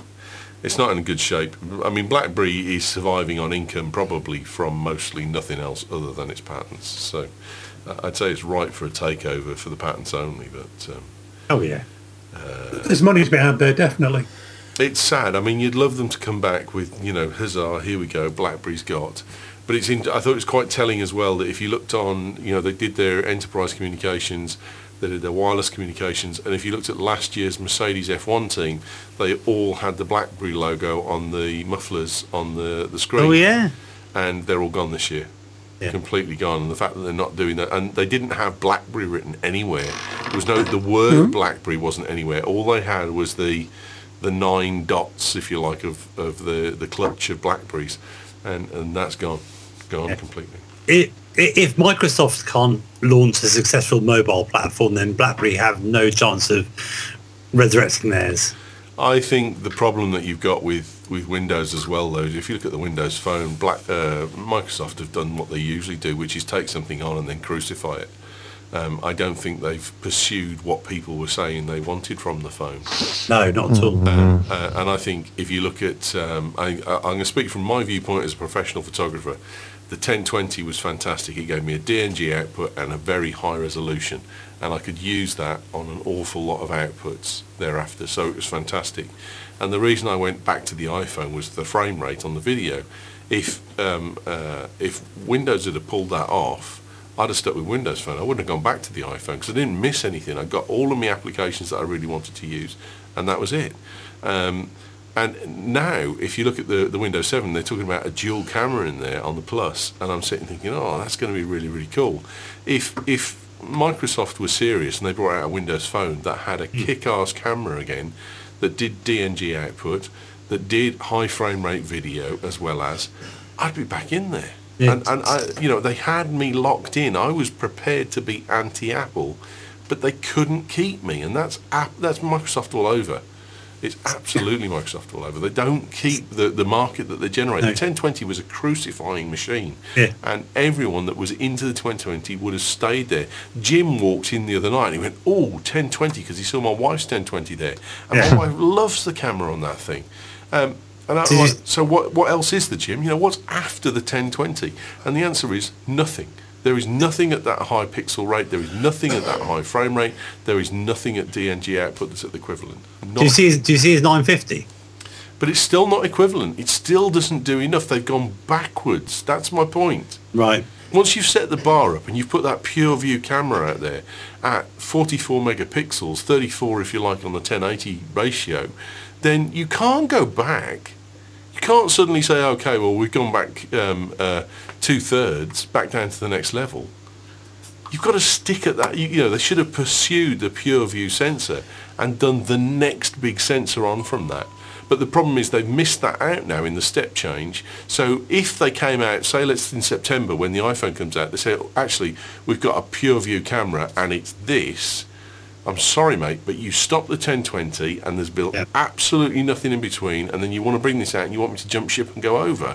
it's not in good shape. I mean, BlackBerry is surviving on income probably from mostly nothing else other than its patents. So uh, I'd say it's right for a takeover for the patents only, but. Um, Oh yeah. There's money to be had there, definitely. It's sad. I mean, you'd love them to come back with, you know, huzzah, here we go, BlackBerry's got. But it's in, I thought it was quite telling as well that if you looked on, you know, they did their enterprise communications, they did their wireless communications, and if you looked at last year's Mercedes F one team, they all had the BlackBerry logo on the mufflers on the, the screen. Oh yeah. And they're all gone this year. Yeah. Completely gone. And the fact that they're not doing that, and they didn't have BlackBerry written anywhere. There was no, the word BlackBerry wasn't anywhere. All they had was the the nine dots, if you like, of, of the, the clutch of BlackBerries, and, and that's gone, gone Yeah. completely. It, i- if Microsoft can't launch a successful mobile platform, then BlackBerry have no chance of resurrecting theirs. I think the problem that you've got with, with Windows as well, though, is if you look at the Windows Phone, Black, uh, Microsoft have done what they usually do, which is take something on and then crucify it. Um, I don't think they've pursued what people were saying they wanted from the phone. No, not at all. Uh, uh, and I think if you look at, um, I, I, I'm going to speak from my viewpoint as a professional photographer, the ten twenty was fantastic. It gave me a D N G output and a very high resolution, and I could use that on an awful lot of outputs thereafter, so it was fantastic. And the reason I went back to the iPhone was the frame rate on the video. If, um, uh, if Windows had have pulled that off, I'd have stuck with Windows Phone. I wouldn't have gone back to the iPhone because I didn't miss anything. I got all of my applications that I really wanted to use, and that was it. Um, and now, if you look at the, the Windows seven, they're talking about a dual camera in there on the Plus, and I'm sitting thinking, oh, that's going to be really, really cool. If if Microsoft was serious and they brought out a Windows Phone that had a kick-ass camera again, that did D N G output, that did high frame rate video as well as, I'd be back in there. Yeah. And, and I, you know, they had me locked in. I was prepared to be anti-Apple, but they couldn't keep me, and that's app, that's Microsoft all over. It's absolutely Microsoft all over. They don't keep the, the market that they generate. No. The ten twenty was a crucifying machine, Yeah. and everyone that was into the ten twenty would have stayed there. Jim walked in the other night and he went, oh, ten twenty, because he saw my wife's ten twenty there. And Yeah. my wife loves the camera on that thing. Um, and I, Did you- like, so what, what else is the Jim? You know, what's after the ten twenty? And the answer is nothing. There is nothing at that high pixel rate. There is nothing at that high frame rate. There is nothing at D N G output that's at the equivalent. Not, Do you see? His, do you see his nine fifty? but it's still not equivalent. It still doesn't do enough. They've gone backwards. That's my point. Right. Once you've set the bar up and you've put that pure view camera out there at forty-four megapixels, thirty-four if you like on the ten eighty ratio, then you can't go back. You can't suddenly say, okay, well, we've gone back um, uh, two-thirds, back down to the next level. You've got to stick at that. You, you know, they should have pursued the pure view sensor and done the next big sensor on from that. But the problem is they've missed that out now in the step change. So if they came out, say let's in September when the iPhone comes out, they say, oh, actually, we've got a pure view camera and it's this. I'm sorry, mate, but you stop the ten twenty and there's built Yep. absolutely nothing in between, and then you want to bring this out and you want me to jump ship and go over.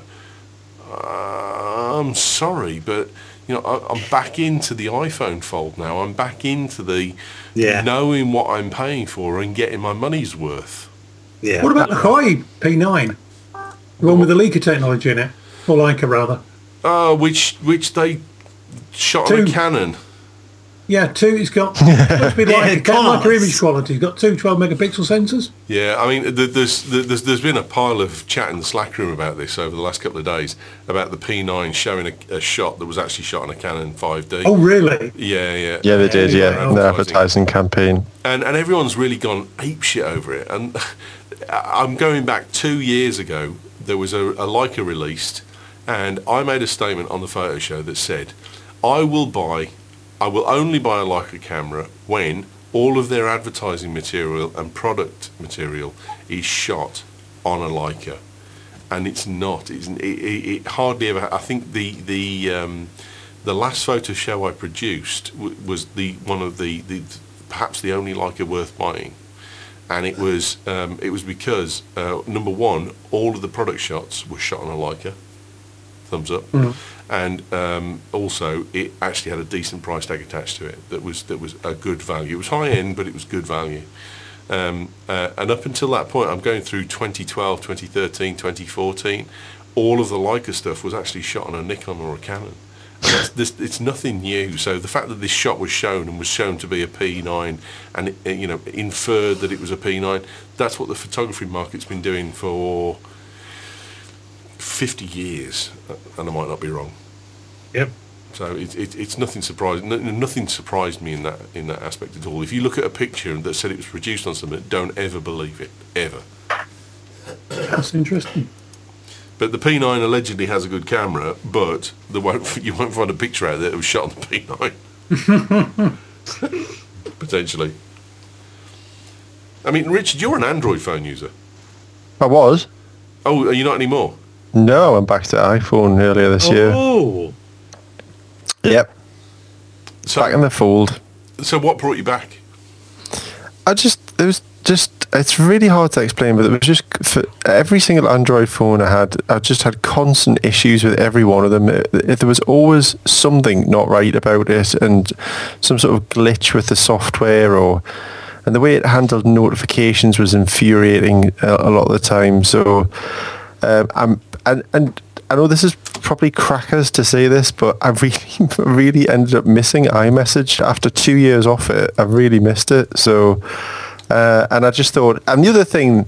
Uh, I'm sorry, but you know I, I'm back into the iPhone fold now. I'm back into the Yeah. knowing what I'm paying for and getting my money's worth. Yeah. What about the Huawei P nine? The one with the Leica technology in it? Or Leica, rather. Uh, which which they shot on a Two. Canon. Yeah, two. It's got supposed to be Yeah, like, it like can't. your image quality. It's got two twelve megapixel sensors. Yeah, I mean, th- there's, there's there's been a pile of chat in the Slack room about this over the last couple of days about the P nine showing a, a shot that was actually shot on a Canon five D. Oh, really? Yeah, yeah. Yeah, they did. Yeah, Yeah, in the advertising campaign. And and everyone's really gone ape shit over it. And I'm going back two years ago. There was a, a Leica released, and I made a statement on the photo show that said, "I will buy." I will only buy a Leica camera when all of their advertising material and product material is shot on a Leica, and it's not. It's, it, it, it hardly ever. I think the the um, the last photo show I produced w- was the one of the, the perhaps the only Leica worth buying, and it was um, it was because uh, number one, all of the product shots were shot on a Leica. Thumbs up. And um, also, it actually had a decent price tag attached to it that was that was a good value. It was high end, but it was good value. Um, uh, and up until that point, I'm going through twenty twelve, twenty thirteen, twenty fourteen. All of the Leica stuff was actually shot on a Nikon or a Canon. And that's, this, it's nothing new. So the fact that this shot was shown and was shown to be a P nine, and it, you know, inferred that it was a P nine, that's what the photography market's been doing for fifty years, and I might not be wrong. Yep. So it, it, it's nothing surprised. n- Nothing surprised me in that in that aspect at all. If you look at a picture that said it was produced on something, don't ever believe it, ever. That's interesting. But the P nine allegedly has a good camera, but there won't, you won't find a picture out there that was shot on the P nine. Potentially. I mean, Richard, you're an Android phone user. I was. Oh, are you not anymore? No, I went back to iPhone earlier this year. Oh, Yep, So, back in the fold. so what brought you back? I just, it was just, it's really hard to explain, but it was just, for every single Android phone I had, I just had constant issues with every one of them. It, it- there was always something not right about it, and some sort of glitch with the software, or, and the way it handled notifications was infuriating a, a lot of the time. So, um, I'm, and, and I know this is probably crackers to say this, but I really, really ended up missing iMessage after two years off it. I really missed it. So, uh, and I just thought, and the other thing,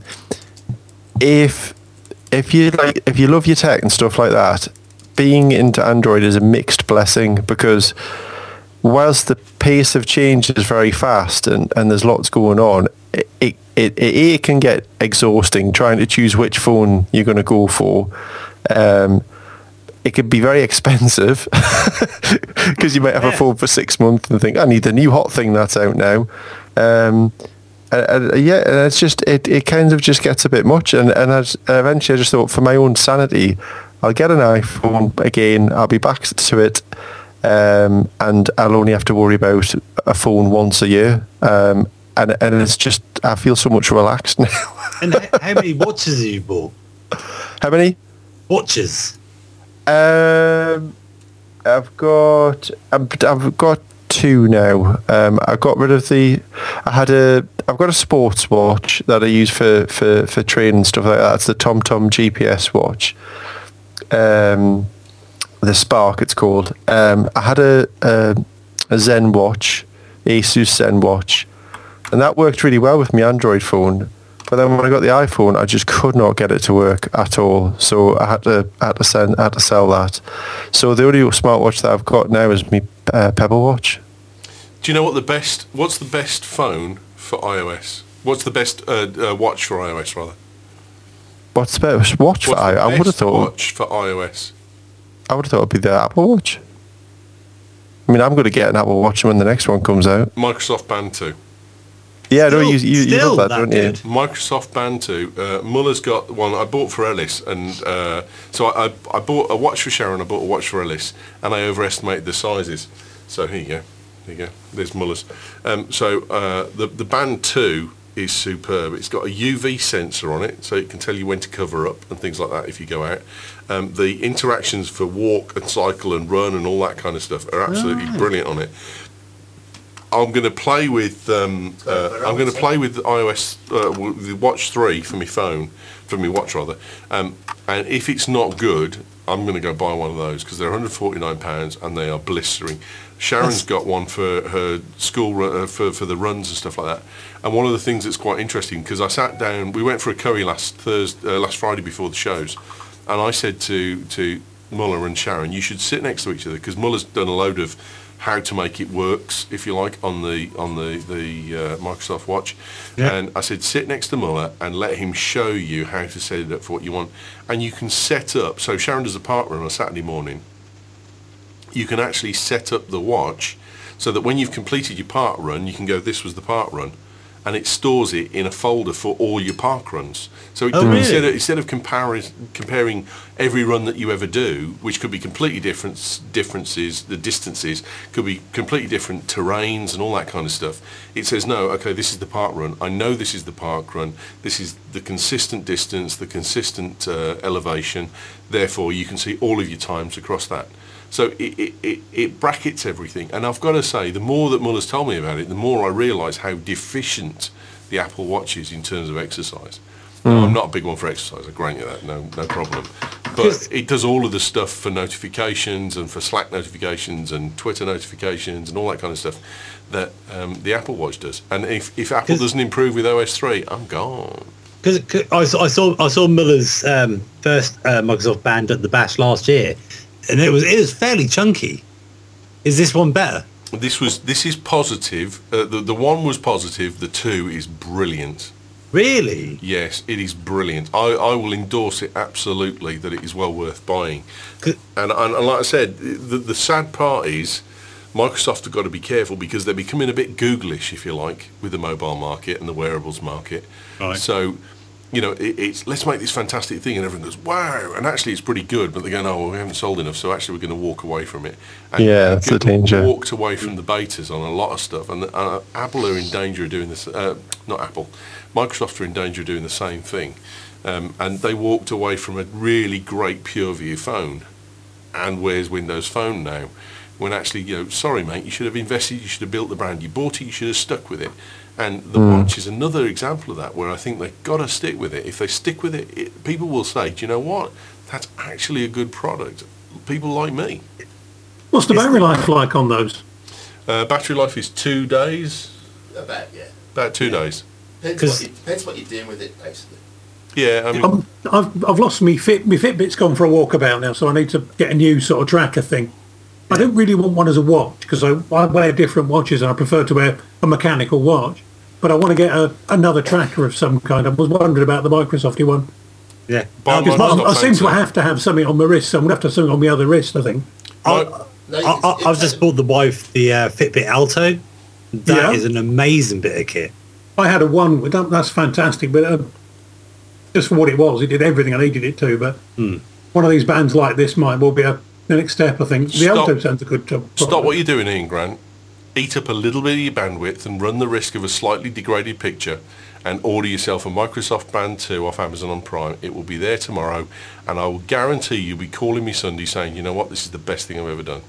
if if you like, if you love your tech and stuff like that, being into Android is a mixed blessing, because whilst the pace of change is very fast and, and there's lots going on, it, it, it, it can get exhausting trying to choose which phone you're going to go for. Um, it could be very expensive because you might have a Yeah. phone for six months and think, I need the new hot thing that's out now. Um, and, and, yeah, and it's just, it, it kind of just gets a bit much. And, and I just, eventually I just thought, for my own sanity, I'll get an iPhone again. I'll be back to it. Um, and I'll only have to worry about a phone once a year. Um, and, and it's just, I feel so much relaxed now. and h- how many watches have you bought? How many? Watches. Um, I've got I've, I've got two now. Um, I got rid of the. I had a. I've got a sports watch that I use for for for training and stuff like that. It's the TomTom G P S watch. Um, the Spark, it's called. Um, I had a, a a Zen watch, Asus Zen watch, and that worked really well with my Android phone. But then when I got the iPhone, I just could not get it to work at all. So I had to I had to send I had to sell that. So the only smartwatch that I've got now is my uh, Pebble Watch. Do you know what the best? What's the best phone for iOS? What's the best uh, uh, watch for iOS rather? What's the best watch for What's I? the I would have best thought watch for iOS. I would have thought it'd be the Apple Watch. I mean, I'm going to get an Apple Watch when the next one comes out. Microsoft Band two. Yeah, no, Still- you you, you still love that, that don't good. you? Microsoft Band two. Uh, Muller's got one I bought for Ellis, and uh, so I, I I bought a watch for Sharon. I bought a watch for Ellis, and I overestimated the sizes. So here you go, there you go. There's Muller's. Um, so uh, the the Band two is superb. It's got a U V sensor on it, so it can tell you when to cover up and things like that if you go out. Um, the interactions for walk and cycle and run and all that kind of stuff are absolutely brilliant on it. I'm going to play with um, uh, I'm going to play with iOS uh, w- the Watch three for my phone, for my watch rather. Um, and if it's not good, I'm going to go buy one of those because they're one hundred forty-nine pounds and they are blistering. Sharon's got one for her school ru- uh, for for the runs and stuff like that. And one of the things that's quite interesting, because I sat down, we went for a curry last Thursday, uh, last Friday before the shows, and I said to to Muller and Sharon, you should sit next to each other because Muller's done a load of how to make it works, if you like, on the on the the uh, Microsoft Watch. Yeah. And I said, sit next to Muller and let him show you how to set it up for what you want. And you can set up, so Sharon does a park run on a Saturday morning. You can actually set up the watch so that when you've completed your park run, you can go, this was the park run, and it stores it in a folder for all your park runs. So it, Oh, really? instead of, instead of comparing, comparing every run that you ever do, which could be completely different differences, the distances could be completely different terrains and all that kind of stuff, it says, no, okay, this is the park run. I know this is the park run. This is the consistent distance, the consistent uh, elevation. Therefore, you can see all of your times across that. So it, it, it, it brackets everything. And I've got to say, the more that Muller's told me about it, the more I realise how deficient the Apple Watch is in terms of exercise. Now, I'm not a big one for exercise, I grant you that, no no problem. But it does all of the stuff for notifications and for Slack notifications and Twitter notifications and all that kind of stuff that um, the Apple Watch does. And if, if Apple doesn't improve with O S three, I'm gone. Because I saw I saw I saw Muller's um, first uh, Microsoft Band at the Bash last year, and it was it was fairly chunky. Is this one better? This was this is positive. Uh, the the one was positive. The two is brilliant. Really? Yes, it is brilliant. I, I will endorse it absolutely that it is well worth buying. Good. And, and, and like I said, the, the sad part is Microsoft have got to be careful because they're becoming a bit Googlish, if you like, with the mobile market and the wearables market. Right. So, you know, it, it's let's make this fantastic thing, and everyone goes, wow, and actually it's pretty good, but they're going, oh, well, we haven't sold enough, so actually we're going to walk away from it. And Yeah, that's the Google danger. walked away from the betas on a lot of stuff, and uh, Apple are in danger of doing this. Uh, not Apple, Microsoft are in danger of doing the same thing, um, and they walked away from a really great PureView phone, and where's Windows Phone now? When actually, you know, sorry mate, you should have invested, you should have built the brand, you bought it, you should have stuck with it. And the Mm. watch is another example of that, where I think they've got to stick with it. If they stick with it, it, people will say, do you know what? That's actually a good product. People like me. What's the battery life like on those? Uh, battery life is two days, About, yeah. about two days. Depends 'Cause- what, you, depends what you're doing with it, basically. Yeah, I mean, I'm, I've, I've lost me Fit. My Fitbit's gone for a walkabout now, so I need to get a new sort of tracker thing. I don't really want one as a watch because I, I wear different watches and I prefer to wear a mechanical watch. But I want to get a, another tracker of some kind. I was wondering about the Microsoft one. Yeah. Buy Because one. I, Microsoft I seem to Sensor. have to have something on my wrist, so I'm going to have to have something on my other wrist, I think. I, Right. No, I, it's- I, I've it's- just bought the wife the uh, Fitbit Alto. That is Yeah. an amazing bit of kit. I had a one, with that, that's fantastic, but uh, just for what it was, it did everything I needed it to. But one of these bands like this might well be a, the next step, I think. The Stop. Alto sounds a good job. Stop what you're doing, Ian Grant. Eat up a little bit of your bandwidth and run the risk of a slightly degraded picture and order yourself a Microsoft Band two off Amazon on Prime. It will be there tomorrow, and I will guarantee you'll be calling me Sunday saying, you know what, this is the best thing I've ever done.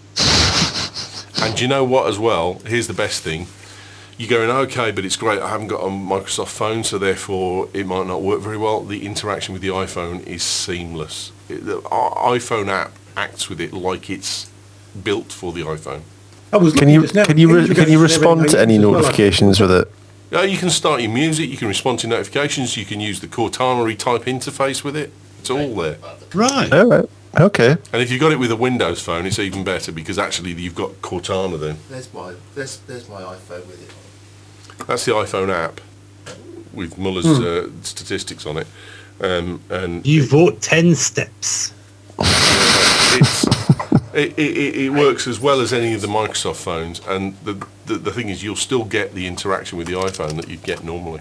And you know what as well? Here's the best thing. You're going, okay, but it's great. I haven't got a Microsoft phone, so therefore it might not work very well. The interaction with the iPhone is seamless. It, the i- iPhone app acts with it like it's built for the iPhone. I was Can looking you just now, can you re- can you introducing respond to everything any as well, I- notifications with it? Uh, you can start your music, you can respond to notifications, you can use the Cortana type interface with it. It's all there. Right. All right. Okay. And if you've got it with a Windows phone, it's even better because actually you've got Cortana then. There's my, there's, there's my iPhone with it. That's the iPhone app with Muller's uh, statistics on it. Um, and You've bought ten steps. it's, it, it, it, it works as well as any of the Microsoft phones. And the, the, the thing is, you'll still get the interaction with the iPhone that you'd get normally.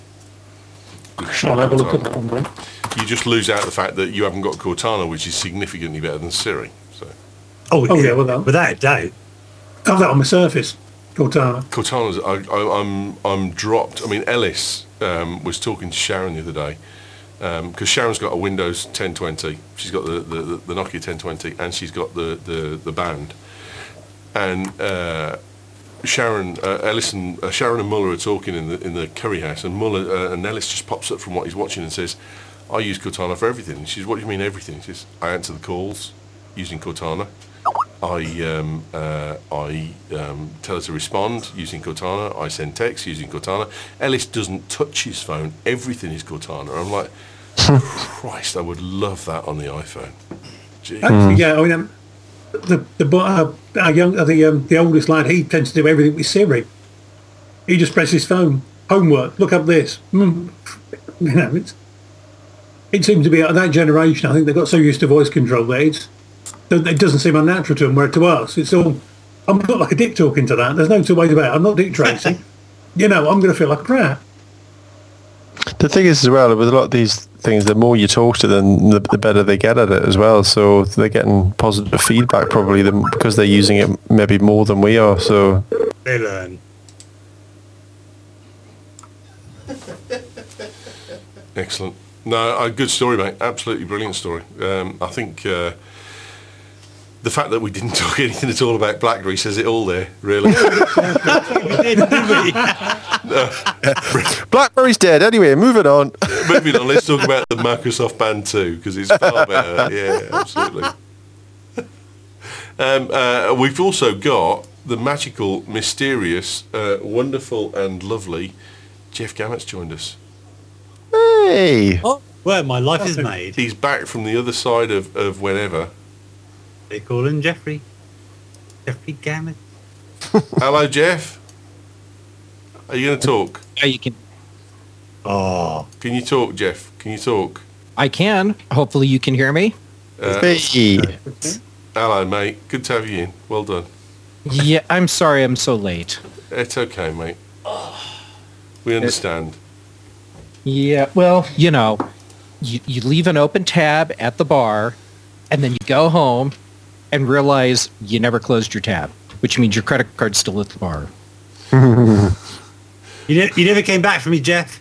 I'll have a look at that one, then. You just lose out the fact that you haven't got Cortana, which is significantly better than Siri. So Oh, Oh, yeah, yeah, without- without a doubt. I have that on my Surface, Cortana. Cortana's, I, I, I'm, I'm dropped. I mean, Ellis um, was talking to Sharon the other day because um, Sharon's got a Windows ten twenty. She's got the, the, the Nokia ten twenty, and she's got the, the, the Band. And uh, Sharon, uh, Ellis, and uh, Sharon and Muller are talking in the in the curry house, and Muller uh, and Ellis just pops up from what he's watching and says, I use Cortana for everything. And she says, what do you mean everything? She says, I answer the calls using Cortana. I um, uh, I um, tell her to respond using Cortana. I send text using Cortana. Ellis doesn't touch his phone. Everything is Cortana. I'm like, Christ, I would love that on the iPhone. Gee. Actually, yeah, I mean, um, the the bo- uh, our young, uh, the um, the oldest lad, he tends to do everything with Siri. He just presses his phone. Homework. Look up this. Mm. You know, it's, it seems to be uh, that generation. I think they got so used to voice control that it's, that it doesn't seem unnatural to them. Where to us, it's all. I'm not like a dick talking to that. There's no two ways about it. I'm not Dick Tracy. You know, I'm going to feel like a brat. The thing is as well, with a lot of these things, the more you talk to them, the, the better they get at it as well. So they're getting positive feedback probably them, because they're using it maybe more than we are. So They learn. Excellent. No, a good story, mate. Absolutely brilliant story. Um, I think uh, the fact that we didn't talk anything at all about BlackBerry says it all there, really. BlackBerry's dead. Anyway, moving on. Moving on, let's talk about the Microsoft Band two, because it's far better. Yeah, absolutely. Um, uh, we've also got the magical, mysterious, uh, wonderful and lovely Jeff Gammett's joined us. Hey. Oh, well, my life is made. He's back from the other side of, of whenever. They call him Jeffrey. Jeffrey Gammett. Hello, Jeff. Are you going to talk? Yeah, you can. Oh, Can you talk, Jeff? Can you talk? I can. Hopefully, you can hear me. Uh, Hey. hello, mate. Good to have you in. Well done. Yeah, I'm sorry I'm so late. It's okay, mate. We understand. Yeah, well, you know, you, you leave an open tab at the bar, and then you go home and realize you never closed your tab, which means your credit card's still at the bar. you, ne- you never came back for me, Jeff.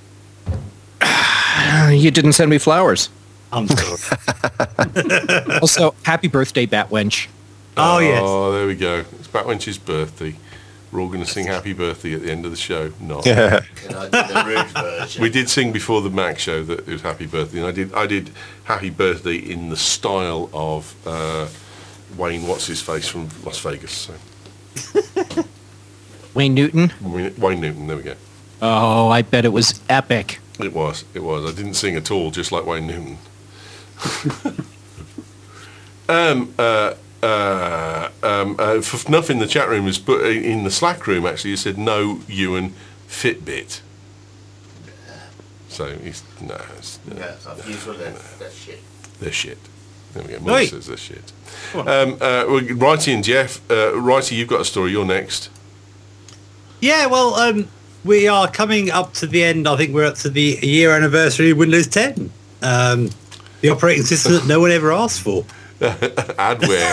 You didn't send me flowers. I'm sorry. Also, happy birthday, Batwench. Oh, yes. Oh, there we go. It's Batwench's birthday. We're all going to sing happy birthday at the end of the show. Not. Yeah. Can I do the rude version? We did sing before the Mac show that it was happy birthday, and I did I did happy birthday in the style of uh, Wayne what's his face from Las Vegas. So Wayne Newton. Wayne Wayne Newton. There we go. Oh, I bet it was epic. It was. It was. I didn't sing at all, just like Wayne Newton. um. Uh. Uh, um, uh, for enough in the chat room is put in the Slack room. Actually, you said no, Ewan Fitbit. So he's no, it's, no, Yeah, I've used one of them. That's shit. they're shit. There we go. Mum Oi. says they're shit. Um, uh, well, Righty and Jeff, uh, Righty, you've got a story. You're next. Yeah, well, um, we are coming up to the end. I think we're up to the year anniversary of Windows ten. Um, the operating system that no one ever asked for. Adware.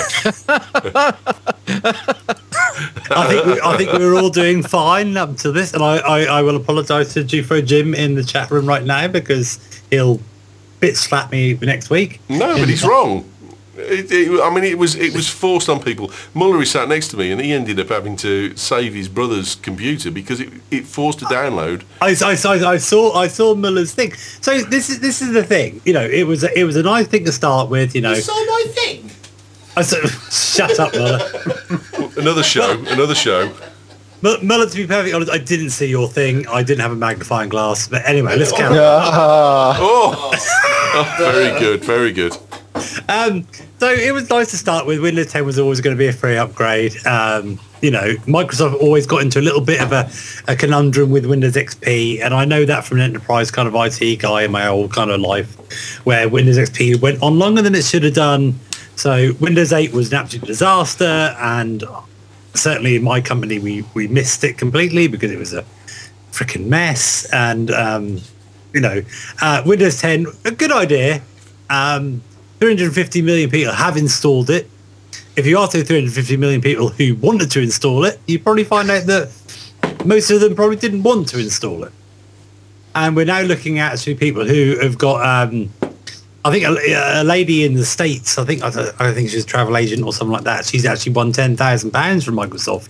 I think we, I think we were all doing fine up to this, and I, I, I will apologise to Jufro Jim in the chat room right now because he'll bit slap me next week. No, but he's wrong. It, it, I mean, it was it was forced on people. Mullery sat next to me, and he ended up having to save his brother's computer because it, it forced a download. I, I, I, I saw I saw Muller's thing. So this is this is the thing. You know, it was a, it was a nice thing to start with. You know, You saw my thing. I saw, shut up, Muller. Another show, another show. Mu- Muller, to be perfectly honest, I didn't see your thing. I didn't have a magnifying glass. But anyway, let's carry on. Ah. Oh, oh very good, very good. Um, so it was nice to start with. Windows ten was always going to be a free upgrade. Um, you know, Microsoft always got into a little bit of a, a conundrum with Windows X P, and I know that from an enterprise kind of I T guy in my old kind of life, where Windows X P went on longer than it should have done. So Windows eight was an absolute disaster, and certainly in my company we, we missed it completely because it was a freaking mess. And um, you know, uh, Windows ten, a good idea. Um, three hundred fifty million people have installed it. If you ask the three hundred fifty million people who wanted to install it, you probably find out that most of them probably didn't want to install it. And we're now looking at actually people who have got, um, I think a, a lady in the States, I think I, don't- I think she's a travel agent or something like that. She's actually won ten thousand pounds from Microsoft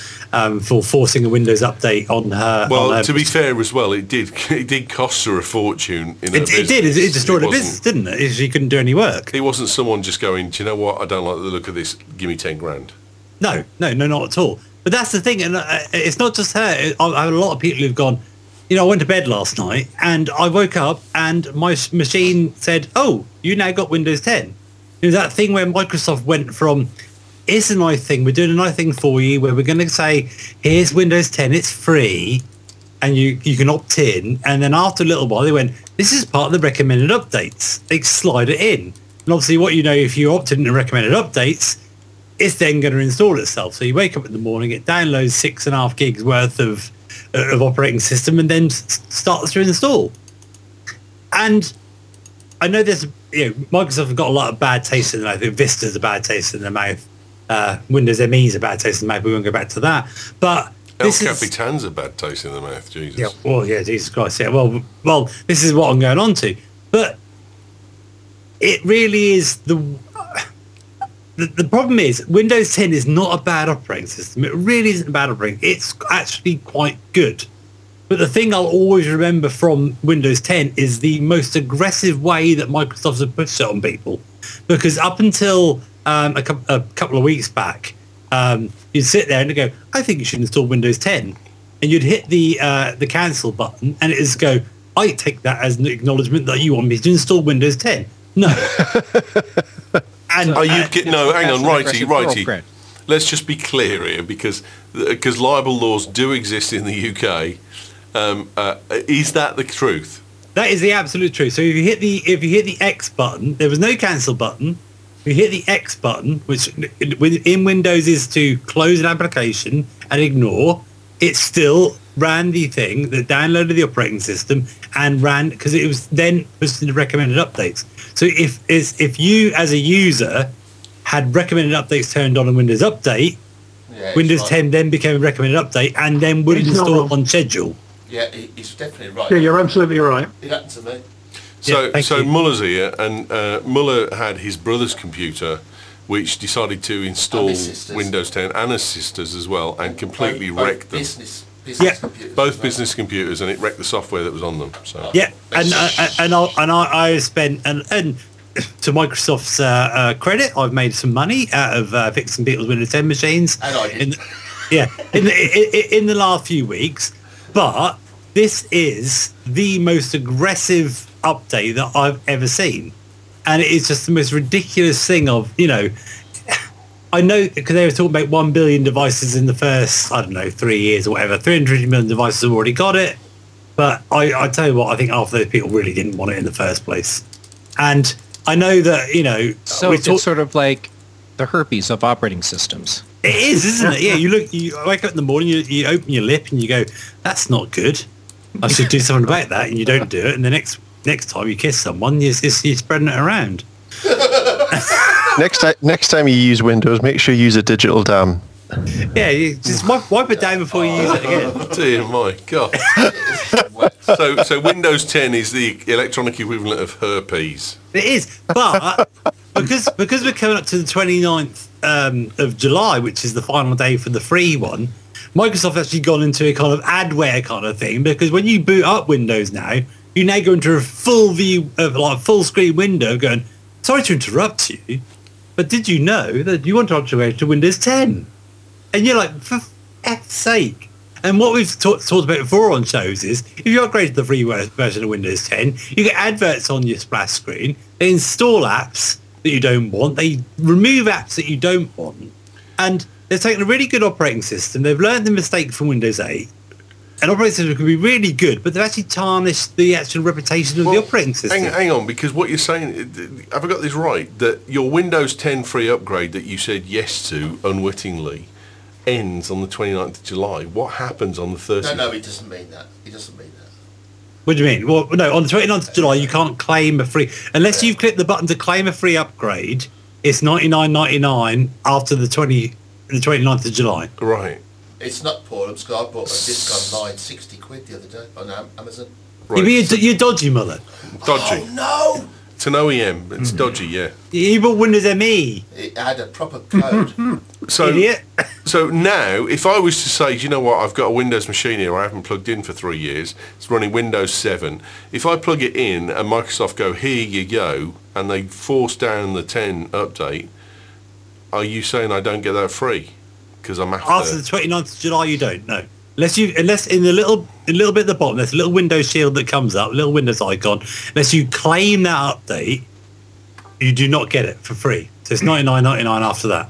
um, for forcing a Windows update on her. Well, on her to be fair as well, it did it did cost her a fortune. In her it, it did. It, it destroyed it her business, didn't it? She couldn't do any work. It wasn't someone just going, do you know what? I don't like the look of this. Give me ten grand. No, no, no, not at all. But that's the thing, and uh, it's not just her. I I have a lot of people who've gone, you know, I went to bed last night and I woke up and my s- machine said, oh, you now got Windows ten. You know, that thing where Microsoft went from, it's a nice thing, we're doing a nice thing for you, where we're going to say, here's Windows ten, it's free, and you, you can opt in. And then after a little while, they went, this is part of the recommended updates. They slide it in. And obviously what you know, if you opted into recommended updates, it's then going to install itself. So you wake up in the morning, it downloads six and a half gigs worth of of operating system, and then s- starts to install. And I know there's, you know, Microsoft have got a lot of bad taste in their mouth. Vista's a bad taste in their mouth. Uh, Windows M E is a bad taste in their mouth. We won't go back to that. But El this is, Capitan's a bad taste in the mouth, Jesus. yeah, well, yeah, Jesus Christ, yeah. Well, well, this is what I'm going on to. But it really is the. The, the problem is Windows ten is not a bad operating system. It really isn't a bad operating. It's actually quite good. But the thing I'll always remember from Windows ten is the most aggressive way that Microsoft has pushed it on people. Because up until um, a, cu- a couple of weeks back, um, you'd sit there and you'd go, I think you should install Windows ten. And you'd hit the uh, the cancel button and it is go, I take that as an acknowledgement that you want me to install Windows ten. No. And, Are you uh, get, no, hang on, passive righty, aggressive righty. girlfriend. Let's just be clear here, because because libel laws do exist in the U K. Um, uh, is that the truth? That is the absolute truth. So if you hit the if you hit the X button, there was no cancel button. If you hit the X button, which in Windows is to close an application and ignore, it still ran the thing that downloaded the operating system and ran, because it was then pushed into recommended updates. So if is if you as a user had recommended updates turned on in Windows Update, Yeah, it's Windows right. ten then became a recommended update and then would It's not install wrong. on schedule. Yeah, he- he's definitely right. Yeah, you're absolutely right. It happened to me. So Yeah, thank so you. Muller's here, and uh, Muller had his brother's computer, which decided to install And his sister's. Windows ten, and his sister's as well, and completely Both- both wrecked them. Business, business Yeah. computers Both as well. business computers, and it wrecked the software that was on them. So Yeah, and uh, and I and I, I spent and and to Microsoft's uh, uh, credit, I've made some money out of uh, fixing people's Windows ten machines. And I did. In the, yeah, in the in, in the last few weeks, but this is the most aggressive update that I've ever seen, and it is just the most ridiculous thing. Of you know, I know because they were talking about one billion devices in the first I don't know three years or whatever. three hundred million devices have already got it. But I, I tell you what, I think half of those people really didn't want it in the first place. And I know that, you know... So we it's talk- sort of like the herpes of operating systems. it is, isn't it? Yeah, you look, you wake up in the morning, you, you open your lip and you go, that's not good. I should do something about that. And you don't do it. And the next next time you kiss someone, you're, you're spreading it around. Next time, next time you use Windows, make sure you use a digital dam. Yeah, you just wipe, wipe it down before you use it again. dear my God. so so Windows ten is the electronic equivalent of herpes. It is, but because because we're coming up to the twenty-ninth um, of July, which is the final day for the free one, Microsoft actually gone into a kind of adware kind of thing, because when you boot up Windows now, you now go into a full view of like full screen window going, sorry to interrupt you, but did you know that you want to upgrade to Windows ten? And you're like, for F's sake. And what we've ta- talked about before on shows is, if you upgrade to the free ver- version of Windows ten, you get adverts on your splash screen. They install apps that you don't want. They remove apps that you don't want. And they've taken a really good operating system. They've learned the mistake from Windows eight. An operating system can be really good, but they've actually tarnished the actual reputation of Well, the operating system. Hang, hang on, because what you're saying, have I got this right? That your Windows ten free upgrade that you said yes to unwittingly ends on the twenty-ninth of July. What happens on the thirtieth? No, no, he doesn't mean that. He doesn't mean that. What do you mean? Well, no, on the twenty-ninth of July, you can't claim a free... Unless you've clicked the button to claim a free upgrade, it's ninety-nine ninety-nine after the twenty the twenty-ninth of July. Right. It's not poor, because I bought a disc online, sixty quid the other day on Am- Amazon. Right. You mean you're, you're dodgy, mother? Dodgy. Oh, no! It's an O E M. It's dodgy, yeah. You bought Windows M E. It had a proper code. So, Idiot. so now, if I was to say, do you know what, I've got a Windows machine here I haven't plugged in for three years, it's running Windows seven. If I plug it in and Microsoft go, here you go, and they force down the ten update, are you saying I don't get that free? Because I'm after... After the twenty-ninth of July, you don't, no. Unless you, unless in the little, a little bit at the bottom, there's a little Windows shield that comes up, a little Windows icon. Unless you claim that update, you do not get it for free. So it's ninety-nine ninety-nine after that.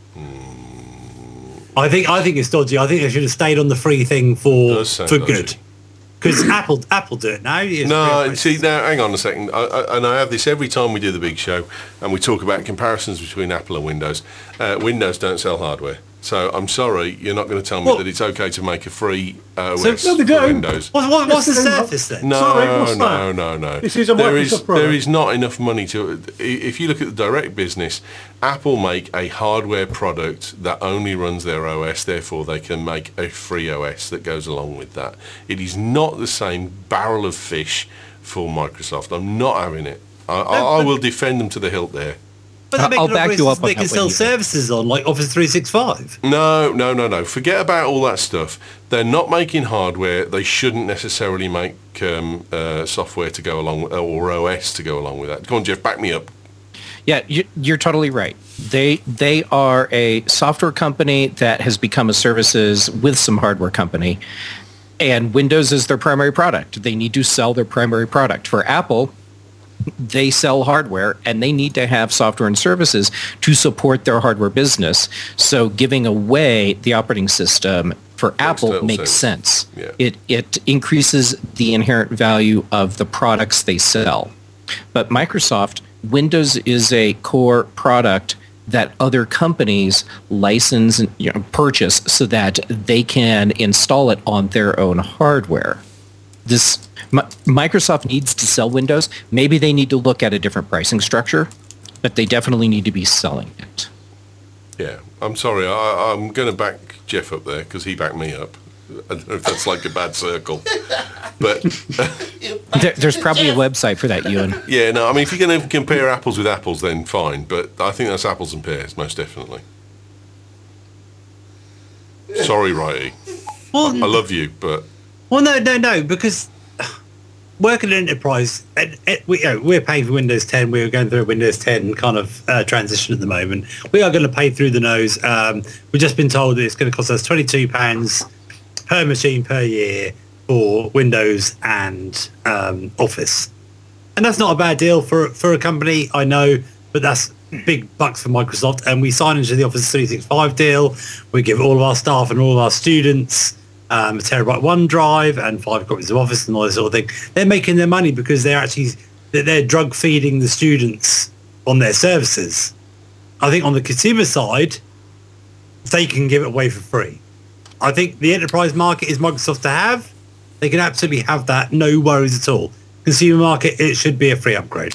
Mm. I think I think it's dodgy. I think they should have stayed on the free thing for Does sound for dodgy. good. Because Apple Apple do it now. It's No, real- see, now, hang on a second. I, I, and I have this every time we do the big show, and we talk about comparisons between Apple and Windows. Uh, Windows don't sell hardware. So I'm sorry, you're not going to tell me Well- that it's okay to make a free uh, O So- S No, they for do. Windows. What, what, what's the Listen, Surface then? No, Sorry, what's no, that? no, no. This is a there is Microsoft product. there is not enough money to. If you look at the direct business, Apple make a hardware product that only runs their O S. Therefore, they can make a free O S that goes along with that. It is not the same barrel of fish for Microsoft. I'm not having it. I, I, I but- will defend them to the hilt there. But they're I'll making back you operations up on they can that sell one, you- services on, like Office three sixty-five. No, no, no, no. Forget about all that stuff. They're not making hardware. They shouldn't necessarily make um, uh, software to go along with, or O S to go along with that. Come on, Jeff, back me up. Yeah, you- you're totally right. They they are a software company that has become a services with some hardware company, and Windows is their primary product. They need to sell their primary product. For Apple, they sell hardware and they need to have software and services to support their hardware business. So giving away the operating system for Apple total makes sense. sense. Yeah. It it increases the inherent value of the products they sell. But Microsoft, Windows is a core product that other companies license and you know, purchase so that they can install it on their own hardware. This Mi- Microsoft needs to sell Windows. Maybe they need to look at a different pricing structure, but they definitely need to be selling it. Yeah, I'm sorry. I, I'm going to back Jeff up there because he backed me up. I don't know if that's like a bad circle, but There, there's probably a website for that, Ewan. yeah, no. I mean, if you're going to compare apples with apples, then fine. But I think that's apples and pears, most definitely. Sorry, Righty. Well, I love you, but well, no, no, no, because working in enterprise, and, and we, you know, we're paying for Windows ten. We're going through a Windows ten kind of uh, transition at the moment. We are going to pay through the nose. Um, we've just been told that it's going to cost us twenty-two pounds per machine per year for Windows and um, Office. And that's not a bad deal for for a company, I know, but that's big bucks for Microsoft. And we sign into the Office three sixty-five deal. We give all of our staff and all of our students um, a terabyte OneDrive and five copies of Office and all this sort of thing. They're making their money because they're actually they're, they're drug feeding the students on their services. I think on the consumer side, they can give it away for free. I think the enterprise market is Microsoft to have. They can absolutely have that, no worries at all. Consumer market, it should be a free upgrade.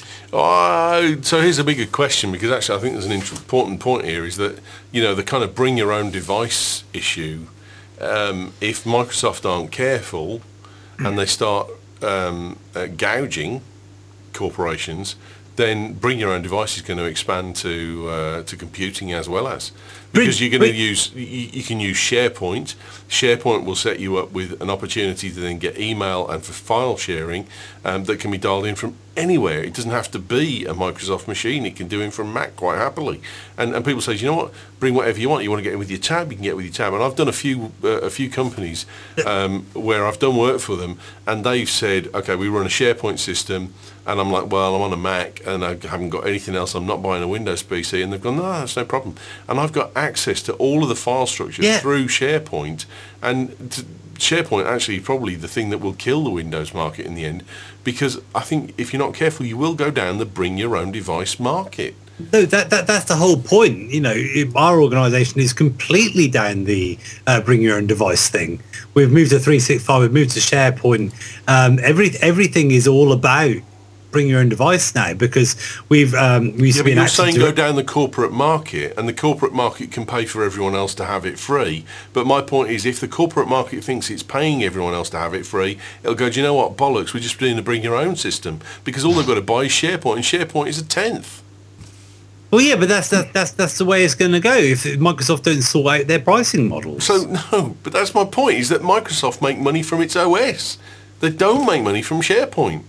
Uh, so here's a bigger question, because actually I think there's an important point here, is that, you know, the kind of bring your own device issue, um, if Microsoft aren't careful and they start um, uh, gouging corporations, then bring your own device is going to expand to uh, to computing as well as. Because Bring- you're going to bring- use, you, you can use SharePoint. SharePoint will set you up with an opportunity to then get email and for file sharing um, that can be dialed in from anywhere. It doesn't have to be a Microsoft machine. It can do it from Mac quite happily. And and people say, you know what, bring whatever you want. You want to get it with your tab, you can get it with your tab. And I've done a few uh, a few companies um, where I've done work for them, and they've said, okay, we run a SharePoint system. And I'm like, well, I'm on a Mac and I haven't got anything else. I'm not buying a Windows P C. And they've gone, no, that's no problem. And I've got access to all of the file structures Yeah. through SharePoint. And t- SharePoint actually is probably the thing that will kill the Windows market in the end, because I think if you're not careful, you will go down the bring your own device market. No, that, that that's the whole point. You know, it- our organisation is completely down the uh, bring your own device thing. We've moved to three sixty-five. We've moved to SharePoint. Um, every everything is all about bring your own device now because we've um, we used Yeah, to be but you're enacted saying to- go down the corporate market, and the corporate market can pay for everyone else to have it free. But my point is, if the corporate market thinks it's paying everyone else to have it free, it'll go, do you know what, bollocks, we're just doing the bring your own system, because all they've got to buy is SharePoint, and SharePoint is a tenth. Well, yeah, but that's that, that's that's the way it's going to go if Microsoft don't sort out their pricing models. So, no, but that's my point, is that Microsoft make money from its O S. They don't make money from SharePoint.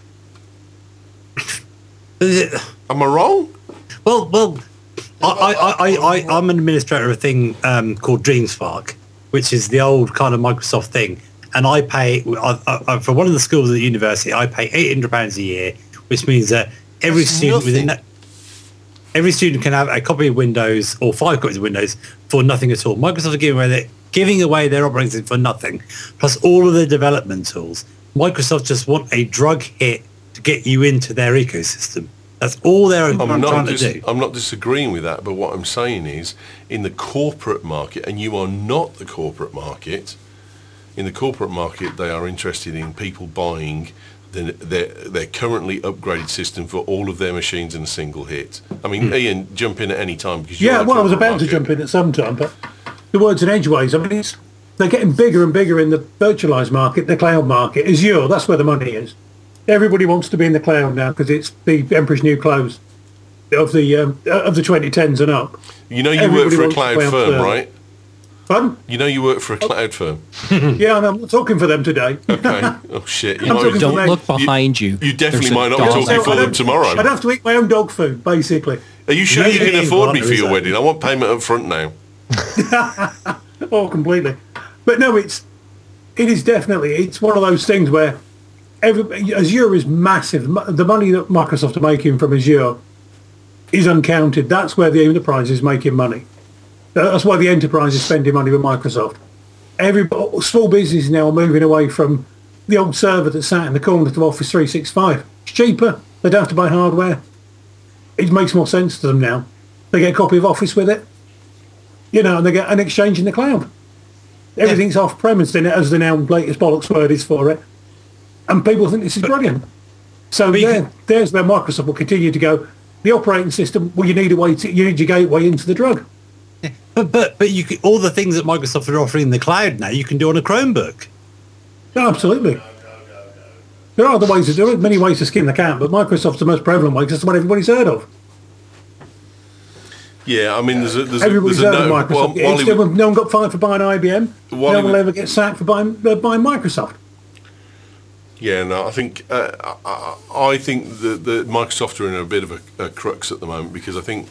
Am I wrong? Well, well, I, I, I, I, I'm an administrator of a thing um, called DreamSpark, which is the old kind of Microsoft thing. And I pay, I, I, for one of the schools at the university, I pay eight hundred pounds a year, which means that every That's student within nothing. that, every student can have a copy of Windows or five copies of Windows for nothing at all. Microsoft are giving away their, giving away their operating system for nothing, plus all of their development tools. Microsoft just want a drug hit to get you into their ecosystem. That's all they're I'm trying not, to dis- do. I'm not disagreeing with that, but what I'm saying is, in the corporate market, and you are not the corporate market, in the corporate market they are interested in people buying the, their, their currently upgraded system for all of their machines in a single hit. I mean, Ian, jump in at any time. Because you're Yeah, the well, I was corporate about to market. jump in at some time, but the words and edgeways, I mean, it's, they're getting bigger and bigger in the virtualized market, the cloud market. Azure, that's where the money is. Everybody wants to be in the cloud now because it's the Emperor's New Clothes of the um, of the twenty tens and up. You know you Everybody work for a wants to cloud play on firm, server. right? Pardon? You know you work for a cloud firm. Yeah, and I'm not talking for them today. Okay. Oh, shit. You I'm might talking Don't Mate, look behind you. you definitely There's a might not be dog. talking So for I them don't- tomorrow. I'd have to eat my own dog food, basically. Are you sure No, you you can ain't afford me got for it, your is wedding? that? I want payment up front now. Oh, completely. But no, it's it is definitely it's one of those things where every Azure is massive. The money that Microsoft are making from Azure is uncounted. That's where the enterprise is making money. That's why the enterprise is spending money with Microsoft. Every small business now are moving away from the old server that sat in the corner to Office three sixty-five. It's cheaper. They don't have to buy hardware. It makes more sense to them now. They get a copy of Office with it. You know, and they get an exchange in the cloud. Everything's off premise in it, as the now latest bollocks word is for it. And people think this is brilliant. So But you there, can- there's where Microsoft will continue to go. The operating system, well, you need a way to, you need your gateway into the drug. But but but you can, all the things that Microsoft are offering in the cloud now, you can do on a Chromebook. No, absolutely. There are other ways to do it, many ways to skin the cat, but Microsoft's the most prevalent way because that's what everybody's heard of. Yeah, I mean, there's a there's a, Everybody's there's a heard no, of Microsoft. while, while It's he- still- no one got fired for buying I B M. While No he one will was- ever get sacked for buying, uh, buying Microsoft. Yeah, no, I think uh, I, I think that the Microsoft are in a bit of a, a crux at the moment because I think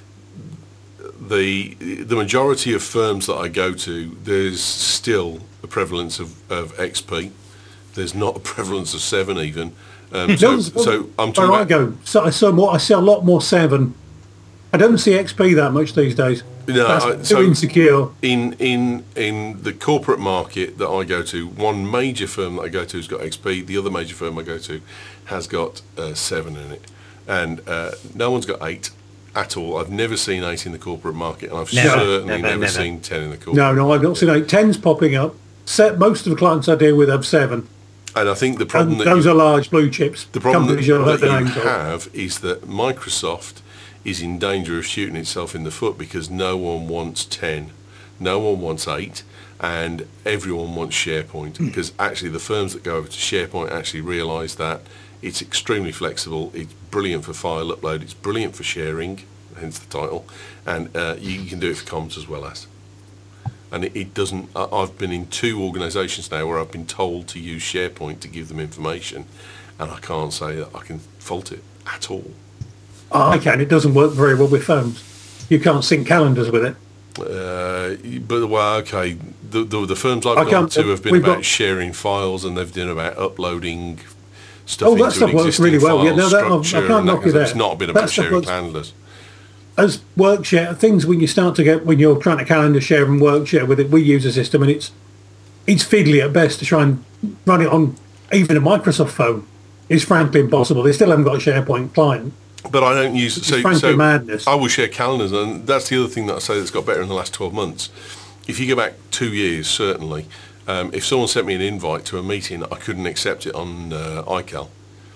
the the majority of firms that I go to, there's still a prevalence of, of X P. There's not a prevalence of seven even. Um, so, Those- so I'm where talking I about, go, so I saw more. I see a lot more seven. I don't see X P that much these days. No, That's I- too so- insecure. in in in the corporate market that I go to, one major firm that I go to has got X P. The other major firm I go to has got uh, seven in it, and uh, no one's got eight at all. I've never seen eight in the corporate market, and I've Never, certainly never, never, never. seen ten in the corporate. No, no, I've not seen eight. Tens popping up. Set, most of the clients I deal with have seven. And I think the problem And that those you, are large blue chips. the problem that, companies you'll have that the you names of. have is that Microsoft is in danger of shooting itself in the foot because no one wants ten, no one wants eight, and everyone wants SharePoint because actually the firms that go over to SharePoint actually realise that it's extremely flexible, it's brilliant for file upload, it's brilliant for sharing, hence the title, and uh, you, you can do it for comms as well as. And it, it doesn't, I- I've been in two organisations now where I've been told to use SharePoint to give them information, and I can't say that I can fault it at all. Oh, I can. It doesn't work very well with phones. You can't sync calendars with it. Uh, but well, okay. The the, the firms I've I gone can't- to have been we've about got- sharing files, and they've been about uploading stuff Oh, into that stuff an works existing really well. file Yeah, no, that- I- I structure. can't and that knock kind you of- It's there. not been That about stuff sharing works- handlers. As work share, things when you start to get, when you're trying to calendar share and work share with it, we use a system and it's it's fiddly at best to try and run it on even a Microsoft phone. It's frankly impossible. They still haven't got a SharePoint client. But I don't use It's so frankly so. madness. I will share calendars, and that's the other thing that I say that's got better in the last twelve months. If you go back two years, certainly, um, if someone sent me an invite to a meeting, I couldn't accept it on uh, iCal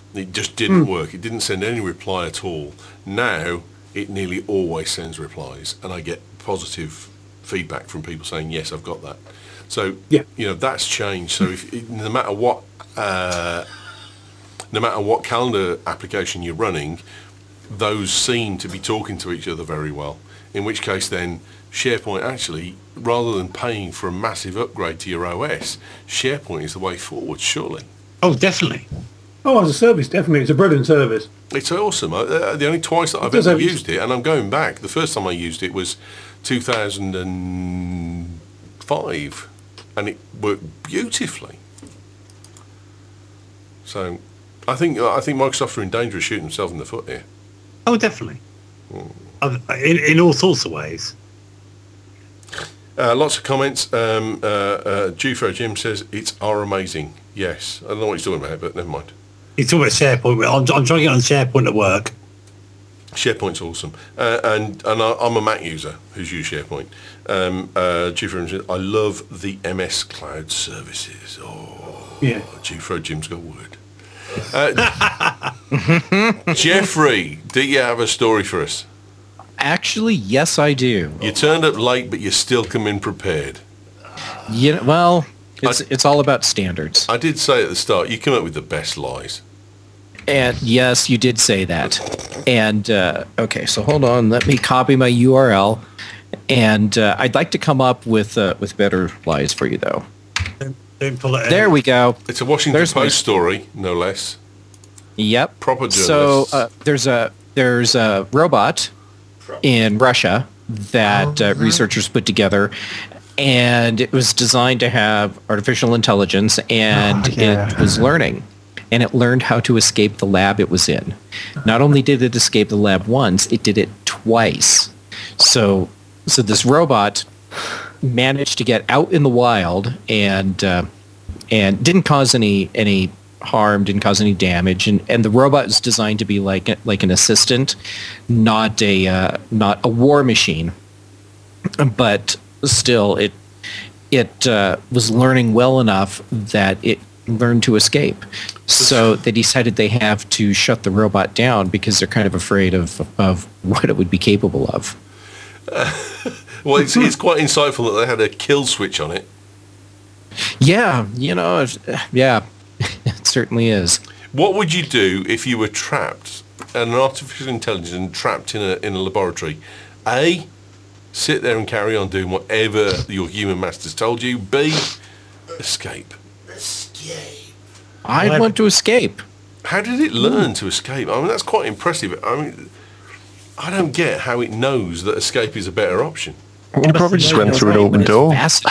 It just didn't work. It didn't send any reply at all. Now it nearly always sends replies, and I get positive feedback from people saying, yes, I've got that. So, Yeah. you know, that's changed. So if no matter what, uh, no matter what calendar application you're running, those seem to be talking to each other very well. In which case then SharePoint actually, rather than paying for a massive upgrade to your O S, SharePoint is the way forward, surely. Oh, definitely. Oh, as a service, definitely. It's a brilliant service. It's awesome. Uh, the only twice that I've does ever have- used it, and I'm going back, the first time I used it was two thousand five, and it worked beautifully. So I think I think Microsoft are in danger of shooting themselves in the foot here. Oh, definitely. I've- In, in all sorts of ways. Uh, lots of comments. Um, uh, uh, Jufro Jim says, it's are amazing. Yes. I don't know what he's talking about, but never mind. You talk about SharePoint. I'm, I'm trying to get on SharePoint at work. SharePoint's awesome. Uh, and and I, I'm a Mac user who's used SharePoint. Um, uh, Jufro Jim says, I love the M S Cloud services. Oh, Yeah. Jufro Jim's got word. Uh, Jeffrey, do you have a story for us? Actually, yes, I do. You turned up late, but you still come in prepared. You know, well, it's it's all about standards. I did say at the start, you come up with the best lies. And yes, you did say that. And uh, okay, so hold on. Let me copy my U R L. And uh, I'd like to come up with uh, with better lies for you, though. Don't, don't pull it out. There we go. It's a Washington There's my- Post story, no less. Yep. Proper So journalists. uh, there's a there's a robot in Russia that uh, researchers put together, and it was designed to have artificial intelligence, and Oh, yeah. it was learning, and it learned how to escape the lab it was in. Not only did it escape the lab once, it did it twice. So so this robot managed to get out in the wild and uh, and didn't cause any any harm, didn't cause any damage, and, and the robot is designed to be like like an assistant, not a uh, not a war machine. But still, it it uh, was learning well enough that it learned to escape. So they decided they have to shut the robot down because they're kind of afraid of of what it would be capable of. Well, it's, it's quite insightful that they had a kill switch on it. Yeah, you know, if- yeah, it certainly is. What would you do if you were trapped, an artificial intelligence trapped in a in a laboratory? A, sit there and carry on doing whatever your human masters told you. B, escape. Escape. I'd Well, want to escape. How did it learn to escape? I mean, that's quite impressive. I mean, I don't get how it knows that escape is a better option. You probably just went through an Right, open but it's door. fast.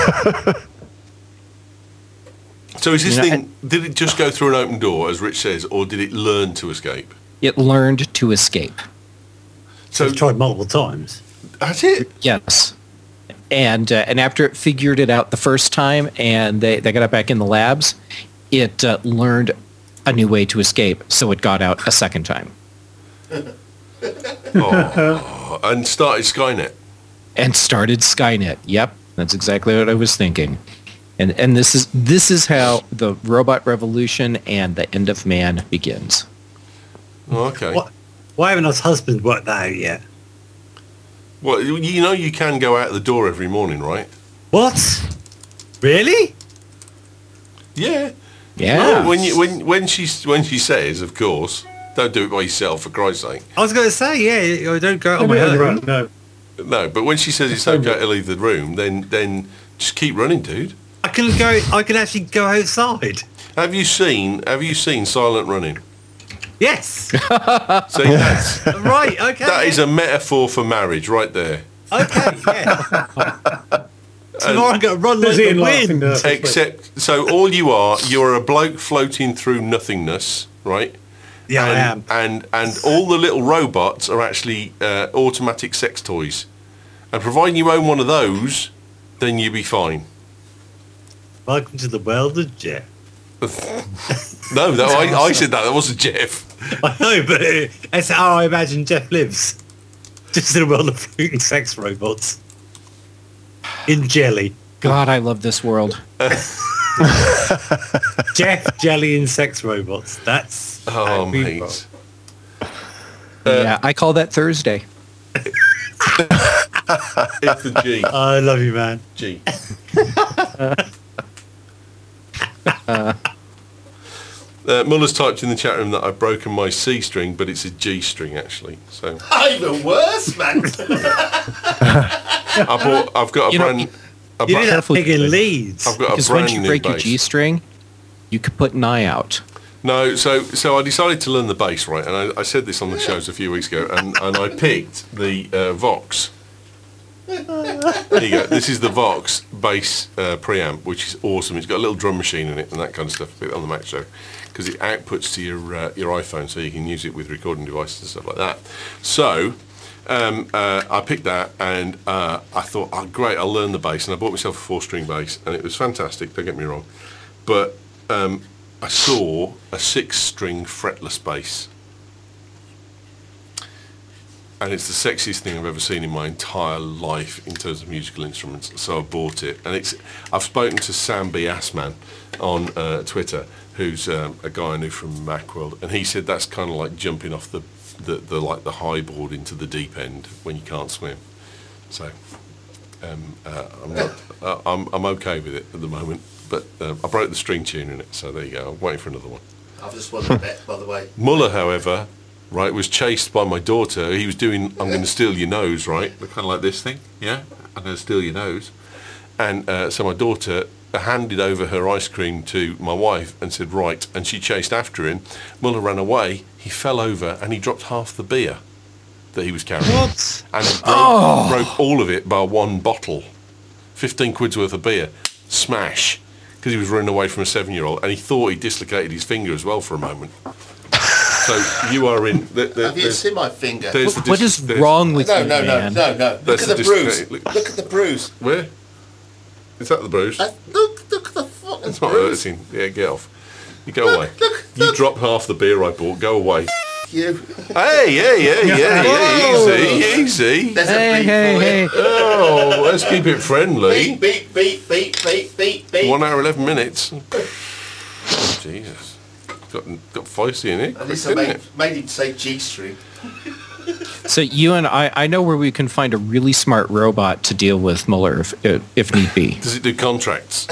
So is this You know, thing, did it just go through an open door, as Rich says, or did it learn to escape? It learned to escape. So So I've tried multiple times. that's it. Yes. And uh, and after it figured it out the first time and they, they got it back in the labs, it uh, learned a new way to escape. So it got out a second time Oh, and started Skynet. and started Skynet. Yep, that's exactly what I was thinking. And and this is this is how the robot revolution and the end of man begins. Oh, okay. What? Why haven't us husbands worked that out yet? Well, you you know you can go out the door every morning, right? What? Really? Yeah. Yeah. No, when you when when she when she says, of course, don't do it by yourself for Christ's sake. I was going to say, yeah, I don't go out on my Maybe you're own. right, no. No, but when she says it's okay to leave the room, then then just keep running, dude. I can go. I can actually go outside. Have you seen Have you seen Silent Running? Yes. See, that's, Right. Okay. that is a metaphor for marriage, right there. Okay. Yeah. Tomorrow I'm going to run like There's the Ian laughing wind. there. Except, so all you are, you're a bloke floating through nothingness, right? Yeah, I and, am. And and all the little robots are actually uh, automatic sex toys. And providing you own one of those, then you'll be fine. Welcome to the world of Jeff. No, that, I, I said that. That wasn't Jeff. I know, but uh, that's how I imagine Jeff lives. Just in a world of floating sex robots. In jelly. God, I love this world. Jeff, Jelly and Sex Robots. That's Oh, how we mate. roll. yeah, I call that Thursday. It's the G. I love you, man. G. Uh, Muller's typed in the chat room that I've broken my C string, but it's a G string actually. So Even worse, man. I bought. I've got a You know, brand. a You bra- did have Careful, big in Jelly. Leeds. I've got a Because brand once you new break your bass. G string, you could put an eye out. No, so so I decided to learn the bass, right? And I, I said this on the shows a few weeks ago, and, and I picked the uh, Vox. There you go. This is the Vox bass uh, preamp, which is awesome. It's got a little drum machine in it and that kind of stuff on the Mac Show, because it outputs to your uh, your iPhone, so you can use it with recording devices and stuff like that. So um, uh, I picked that, and uh, I thought, oh great, I'll learn the bass, and I bought myself a four-string bass, and it was fantastic. Don't get me wrong, but um, I saw a six-string fretless bass. And it's the sexiest thing I've ever seen in my entire life in terms of musical instruments. So I bought it, and it's. I've spoken to Sam B. Assman on uh, Twitter, who's um, a guy I knew from Macworld, and he said that's kind of like jumping off the, the, the like the high board into the deep end when you can't swim. So um, uh, I'm not. Uh, I'm I'm okay with it at the moment, but um, I broke the string tune in it, so there you go. I'm waiting for another one. I've just won the bet, by the way. Muller, however, right, was chased by my daughter. He was doing, I'm going to steal your nose, right? Kind of like this thing, yeah? I'm going to steal your nose. And uh, so my daughter handed over her ice cream to my wife and said, right, and she chased after him. Muller ran away, he fell over, and he dropped half the beer that he was carrying. What? And broke, broke all of it by one bottle. fifteen quid's worth of beer. Smash. Because he was running away from a seven-year-old, and he thought he dislocated his finger as well for a moment. So you are in. The, the, Have you there's- seen my finger? there's What, the what dis- is there's- wrong with No, you, no, no, man? no, no. Look That's at the the bruise. display. Look at the bruise. Where? Is that the bruise? Uh, look, look at the fucking It's not bruise. hurting. Yeah, get off. You go Look, away. look, You look. drop half the beer I bought. Go away. You. Hey, yeah, yeah, yeah, yeah. Easy, easy. There's Hey, a beat hey, for hey. you. Oh, let's keep it friendly. Beat, beat, beat, beat, beat, beat, beat. One hour, eleven minutes. Oh, Jesus. Got, got feisty in it. At least I didn't made, it? made him say G-string. So you and I, I know where we can find a really smart robot to deal with Muller if, if need be. Does it do contracts?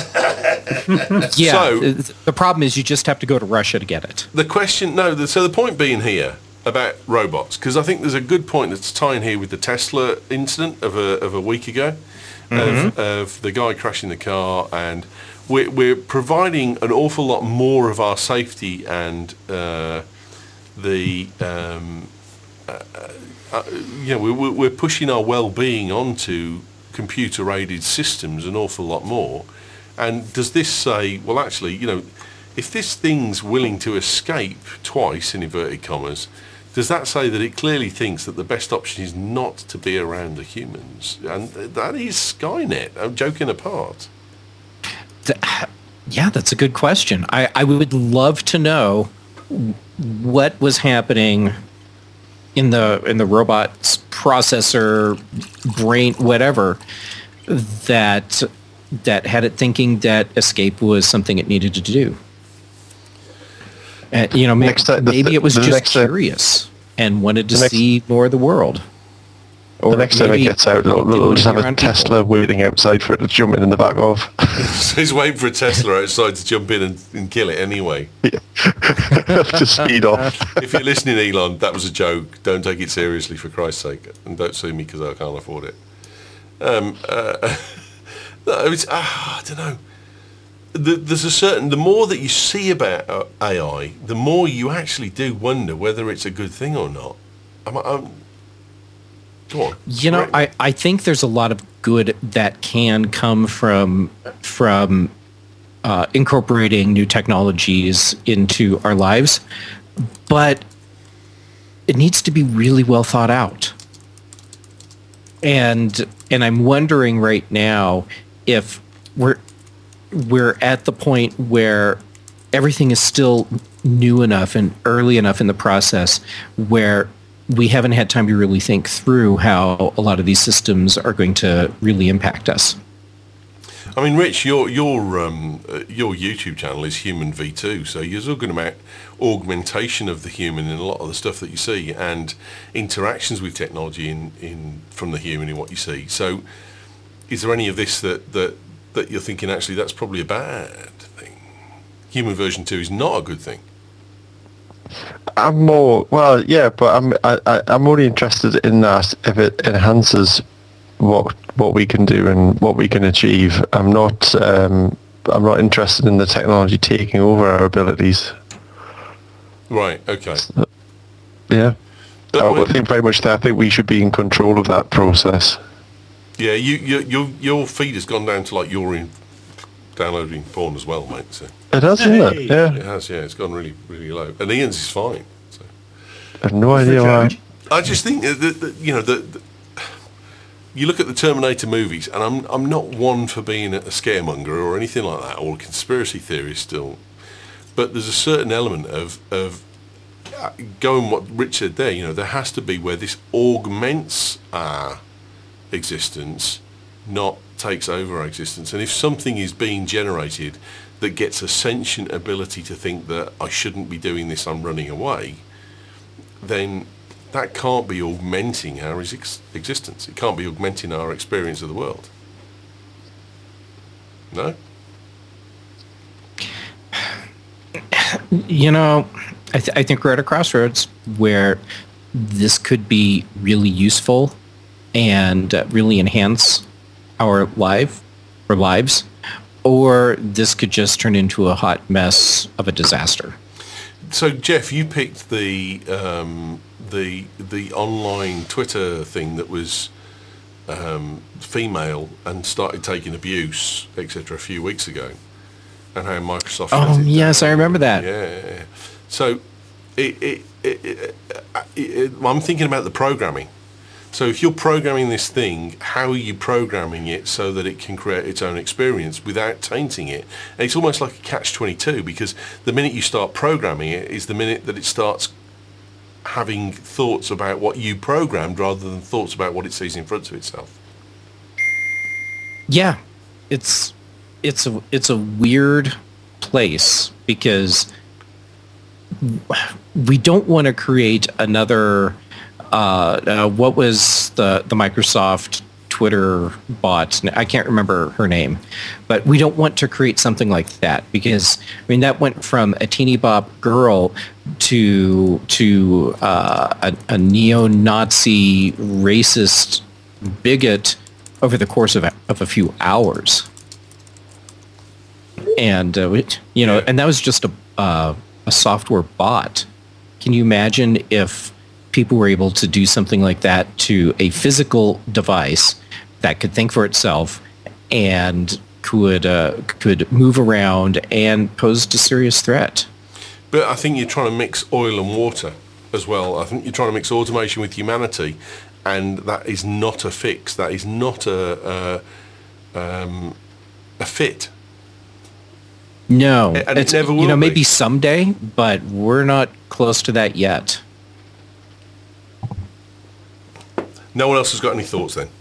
Yeah. So- the problem is you just have to go to Russia to get it. The question, no, the, so the point being here about robots, because I think there's a good point that's tying here with the Tesla incident of a, of a week ago, of, of the guy crashing the car, and we're, we're providing an awful lot more of our safety and uh, the, um, uh, uh, you know, we, we're pushing our well-being onto computer-aided systems an awful lot more. And does this say, well, actually, you know, if this thing's willing to escape twice, in inverted commas, does that say that it clearly thinks that the best option is not to be around the humans? And that is Skynet, I'm joking apart. Th- Yeah, that's a good question. I, I would love to know what was happening in the in the robot's processor, brain, whatever, that that had it thinking that escape was something it needed to do. Uh, you know, ma- Next time- the- maybe it was the just next time- curious and wanted to the next- see more of the world. The next time it maybe gets out, it it'll, didn't it'll just have be a around people. Tesla waiting outside for it to jump in in the back of. So he's waiting for a Tesla outside to jump in and, and kill it anyway. Just speed off. If you're listening, Elon, that was a joke. Don't take it seriously, for Christ's sake. And don't sue me because I can't afford it. Um, uh, no, it's, uh, I don't know. The, there's a certain, the more that you see about uh, A I, the more you actually do wonder whether it's a good thing or not. I'm, I'm, go on. You know, Correct me. I, I think there's a lot of good that can come from from uh, incorporating new technologies into our lives, but it needs to be really well thought out. And and I'm wondering right now if we're we're at the point where everything is still new enough and early enough in the process where we haven't had time to really think through how a lot of these systems are going to really impact us. I mean, Rich, your your um, uh, your YouTube channel is Human V two, so you're talking about augmentation of the human in a lot of the stuff that you see, and interactions with technology in, in from the human in what you see. So, is there any of this that, that that you're thinking actually that's probably a bad thing? Human version two is not a good thing. I'm more well, yeah, but I'm I, I, I'm only interested in that if it enhances what what we can do and what we can achieve. I'm not um, I'm not interested in the technology taking over our abilities. Right. Okay. Yeah, But I when- think very much that. I think we should be in control of that process. Yeah, you, you your your feed has gone down to like you're in downloading porn as well, mate. So It has, isn't it? Hey. Yeah, it has, yeah, it's gone really really low, and Ian's is fine. So I have no idea why. I just think that, that, that you know that you look at the Terminator movies, and I'm I'm not one for being a scaremonger or anything like that, or a conspiracy theorist still, but there's a certain element of of uh, going what Rich said there. You know, there has to be where this augments our existence, not takes over our existence. And if something is being generated that gets a sentient ability to think that I shouldn't be doing this, I'm running away, then that can't be augmenting our ex- existence. It can't be augmenting our experience of the world. No? You know, I, th- I think we're at a crossroads where this could be really useful and uh, really enhance our life or lives, or this could just turn into a hot mess of a disaster. So, Jeff, you picked the um, the the online Twitter thing that was um, female and started taking abuse, et cetera, a few weeks ago, and how Microsoft. Oh, shut it yes, down. I remember that. Yeah, yeah, yeah. So, it, it, it, it, it, it, I'm thinking about the programming. So, if you're programming this thing, how are you programming it so that it can create its own experience without tainting it? And it's almost like a catch twenty-two, because the minute you start programming it is the minute that it starts having thoughts about what you programmed rather than thoughts about what it sees in front of itself. Yeah, it's it's a it's a weird place because we don't want to create another. Uh, uh, what was the the Microsoft Twitter bot? I can't remember her name, but we don't want to create something like that because I mean that went from a teeny bop girl to to uh, a, a neo-Nazi racist bigot over the course of a, of a few hours, and uh, we- you know, and that was just a uh, a software bot. Can you imagine if people were able to do something like that to a physical device that could think for itself and could uh, could move around and posed a serious threat? But I think you're trying to mix oil and water as well. I think you're trying to mix automation with humanity, and that is not a fix. That is not a a, um, a fit. No, And it it's, never you will know, be. maybe someday, but we're not close to that yet. No one else has got any thoughts then?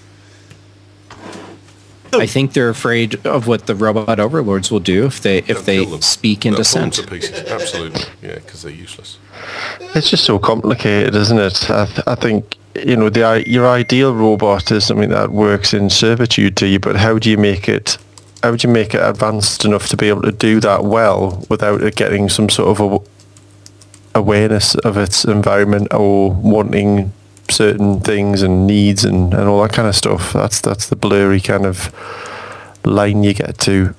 I think they're afraid of what the robot overlords will do if they if They'll they kill them. speak in They'll pull them dissent. to pieces. Absolutely, yeah, because they're useless. It's just so complicated, isn't it? I, th- I think, you know, the i- your ideal robot is something that works in servitude to you, but how do you make it, how do you make it advanced enough to be able to do that well without it getting some sort of a, awareness of its environment or wanting certain things and needs and, and all that kind of stuff? That's that's the blurry kind of line you get to.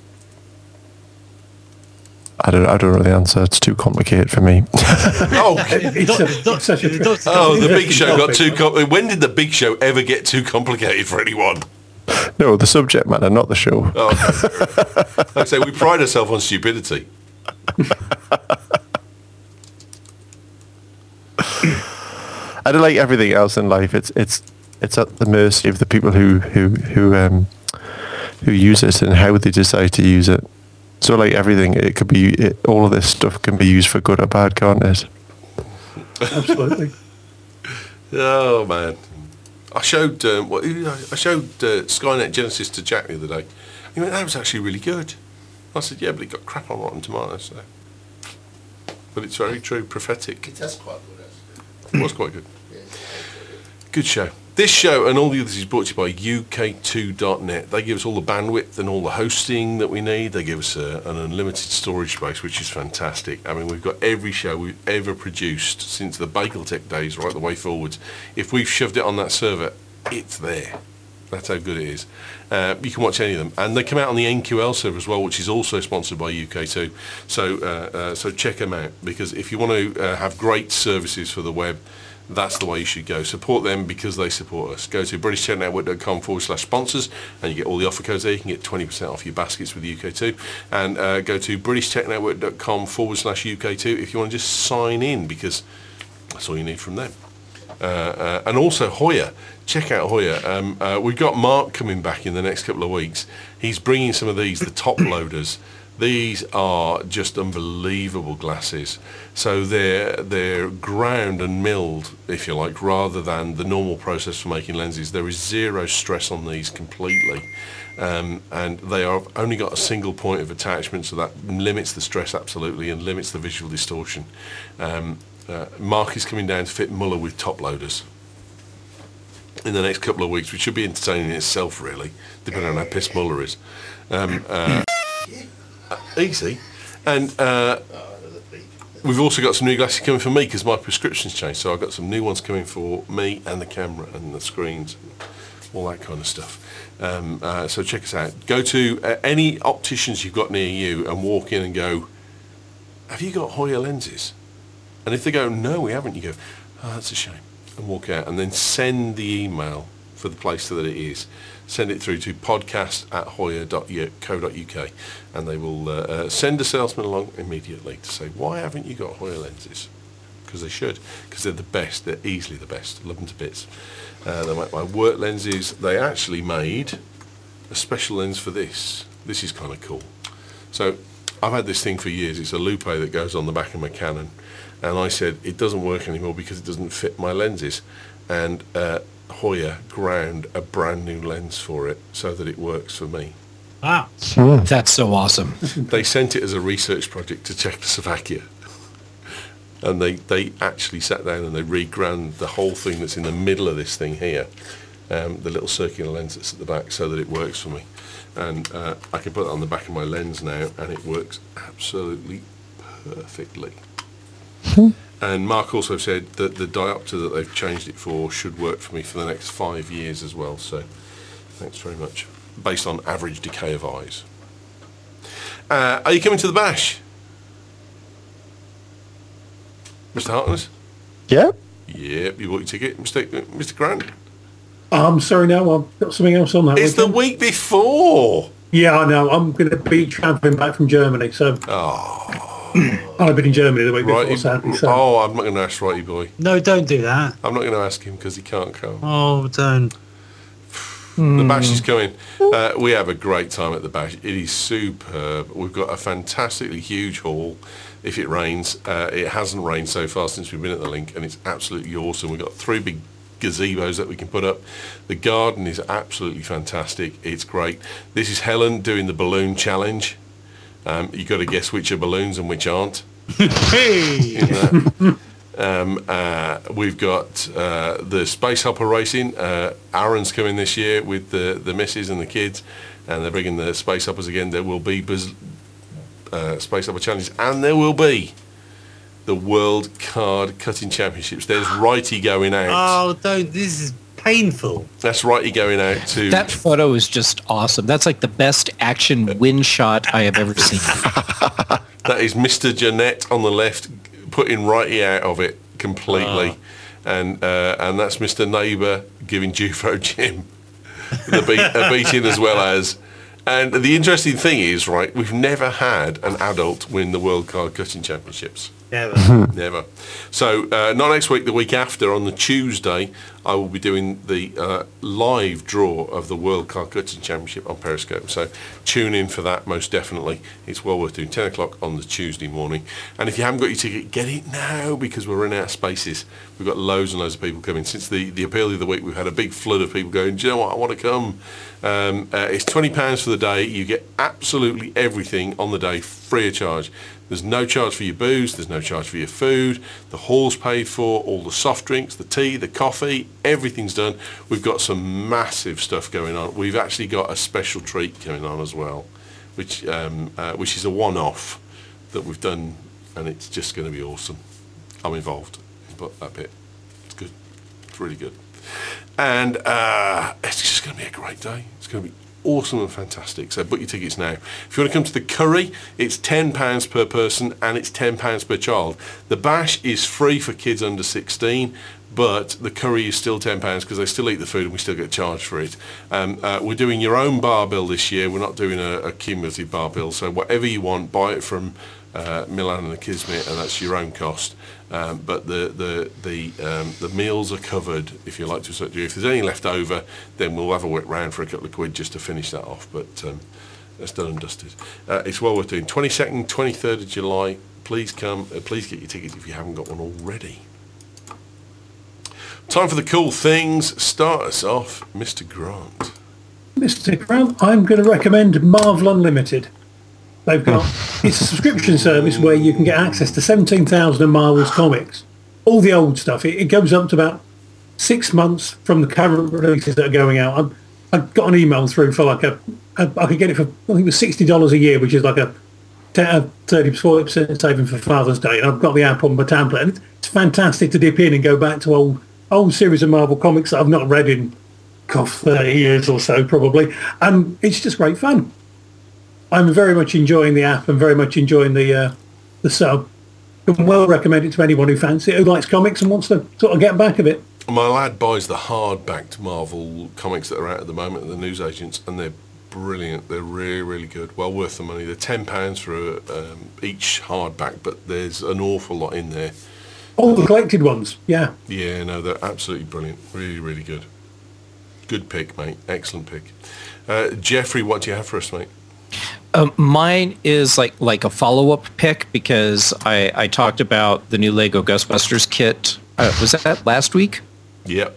I don't I don't know the answer. It's too complicated for me. Oh, It's, a, it's such a It does- oh, the Big interesting Show got topic. too. Com- when did the Big Show ever get too complicated for anyone? No, the subject matter, not the show. Oh, okay. Like I say, we pride ourselves on stupidity. I don't like everything else in life. It's it's it's at the mercy of the people who who who um who use it and how they decide to use it. So like everything, it could be it, all of this stuff can be used for good or bad, can't it? Absolutely. Oh man, I showed um, well, I showed uh, Skynet Genesis to Jack the other day. He went, that was actually really good. I said, yeah, but it got crap on Rotten Tomatoes. So. But it's very true, prophetic. It is quite good, actually. It was quite good. Yeah. Good show. This show and all the others is brought to you by U K two dot net. They give us all the bandwidth and all the hosting that we need. They give us a, an unlimited storage space, which is fantastic. I mean, we've got every show we've ever produced since the Bageltech days right the way forwards. If we've shoved it on that server, it's there. That's how good it is. Uh, you can watch any of them. And they come out on the N Q L server as well, which is also sponsored by U K two. So, uh, uh, so check them out, because if you want to uh, have great services for the web, that's the way you should go. Support them because they support us. Go to british tech network dot com forward slash sponsors and you get all the offer codes there. You can get twenty percent off your baskets with U K two. And uh, go to british tech network dot com forward slash U K two if you want to just sign in, because that's all you need from them. Uh, uh, and also Hoya. Check out Hoya. Um, uh, we've got Mark coming back in the next couple of weeks. He's bringing some of these, the top loaders. These are just unbelievable glasses. So they're they're ground and milled, if you like, rather than the normal process for making lenses. There is zero stress on these completely. Um, and they are only got a single point of attachment, so that limits the stress absolutely and limits the visual distortion. Um, uh, Mark is coming down to fit Muller with top loaders in the next couple of weeks, which should be entertaining in itself, really, depending on how pissed Muller is. Um, uh, easy. And uh, we've also got some new glasses coming for me because my prescription's changed, so I've got some new ones coming for me and the camera and the screens and all that kind of stuff. Um, uh, so check us out. Go to uh, any opticians you've got near you and walk in and go, have you got Hoya lenses? And if they go, no, we haven't, you go, oh, that's a shame, and walk out, and then send the email for the place that it is. Send it through to podcast at hoya dot co dot uk, and they will uh, uh, send a salesman along immediately to say, why haven't you got Hoya lenses? Because they should, because they're the best. They're easily the best. Love them to bits. Uh, they make my work lenses. They actually made a special lens for this. This is kind of cool. So I've had this thing for years. It's a Lupe that goes on the back of my Canon, and I said it doesn't work anymore because it doesn't fit my lenses, and uh, Hoya ground a brand new lens for it so that it works for me. Wow. That's so awesome. They sent it as a research project to Czechoslovakia, and they, they actually sat down and they reground the whole thing that's in the middle of this thing here, um, the little circular lens that's at the back, so that it works for me. And uh, I can put it on the back of my lens now, and it works absolutely perfectly. And Mark also said that the diopter that they've changed it for should work for me for the next five years as well. So thanks very much. Based on average decay of eyes. Uh, are you coming to the bash, Mister Harkness? Yeah. Yep, you bought your ticket. Mister Mister Grant? I'm sorry, no, I've got something else on that It's weekend. the week before. Yeah, I know. I'm going to be travelling back from Germany, so Oh, I've been in Germany the week before, righty. sadly. So. Oh, I'm not going to ask Righty Boy. No, don't do that. I'm not going to ask him because he can't come. Oh, don't. The bash is coming. Uh, we have a great time at the bash. It is superb. We've got a fantastically huge hall. If it rains, uh, it hasn't rained so far since we've been at the link, and it's absolutely awesome. We've got three big gazebos that we can put up. The garden is absolutely fantastic. It's great. This is Helen doing the balloon challenge. Um, you've got to guess which are balloons and which aren't. Hey! In that. Um, uh, we've got uh, the Space Hopper racing. Uh, Aaron's coming this year with the, the missus and the kids, and they're bringing the Space Hoppers again. There will be Buzz, uh, Space Hopper challenges, and there will be the World Card Cutting Championships. There's Righty going out. Oh, don't. This is painful. That's Righty going out to... That photo is just awesome. That's like the best action win shot I have ever seen. That is Mister Jeanette on the left, putting Righty out of it completely. Uh. And uh, and that's Mister Neighbour giving Jufro Jim the beat, a beating as well as... And the interesting thing is, right, we've never had an adult win the World Card Cutting Championships. Never. Never. So uh, not next week, the week after, on the Tuesday, I will be doing the uh, live draw of the World Car Cutting Championship on Periscope. So tune in for that, most definitely. It's well worth doing. ten o'clock on the Tuesday morning. And if you haven't got your ticket, get it now, because we're running out of spaces. We've got loads and loads of people coming. Since the, the appeal of the week, we've had a big flood of people going, do you know what, I want to come. Um, uh, it's twenty pounds for the day. You get absolutely everything on the day, free of charge. There's no charge for your booze, there's no charge for your food, the hall's paid for, all the soft drinks, the tea, the coffee, everything's done. We've got some massive stuff going on. We've actually got a special treat coming on as well, which um, uh, which is a one-off that we've done, and it's just going to be awesome. I'm involved, but that bit, it's good. It's really good. And uh, it's just going to be a great day. It's going to be awesome and fantastic. So book your tickets now. If you want to come to the curry, it's ten pounds per person and it's ten pounds per child. The bash is free for kids under sixteen, but the curry is still ten pounds because they still eat the food and we still get charged for it. Um, uh, we're doing your own bar bill this year. We're not doing a, a cumulative bar bill. So whatever you want, buy it from uh, Milan and the Kismet, and that's your own cost. Um, but the the the um, the meals are covered if you like to a certain degree. If there's any left over, then we'll have a wet round for a couple of quid just to finish that off. But um, that's done and dusted. Uh, it's well worth doing. twenty-second, twenty-third of July. Please come. Uh, please get your tickets if you haven't got one already. Time for the cool things. Start us off, Mister Grant. Mister Grant, I'm going to recommend Marvel Unlimited. They've got it's a subscription service where you can get access to seventeen thousand of Marvel's comics, all the old stuff. It, it goes up to about six months from the current releases that are going out. I've, I've got an email through for like a, a I could get it for I think it was sixty dollars a year, which is like a thirty to forty percent saving for Father's Day. And I've got the app on my tablet, and it's fantastic to dip in and go back to old old series of Marvel comics that I've not read in God, thirty years or so probably, and it's just great fun. I'm very much enjoying the app and very much enjoying the uh, the sub. I can well recommend it to anyone who fancies it, who likes comics and wants to sort of get back of it. My lad buys the hard-backed Marvel comics that are out at the moment at the newsagents, and they're brilliant. They're really, really good. Well worth the money. They're ten pounds for um, each hardback, but there's an awful lot in there. All the collected ones, yeah. Yeah, no, they're absolutely brilliant. Really, really good. Good pick, mate. Excellent pick. Uh, Jeffrey, what do you have for us, mate? Um, mine is like like a follow-up pick because I, I talked about the new Lego Ghostbusters kit. Uh, was that last week? Yep.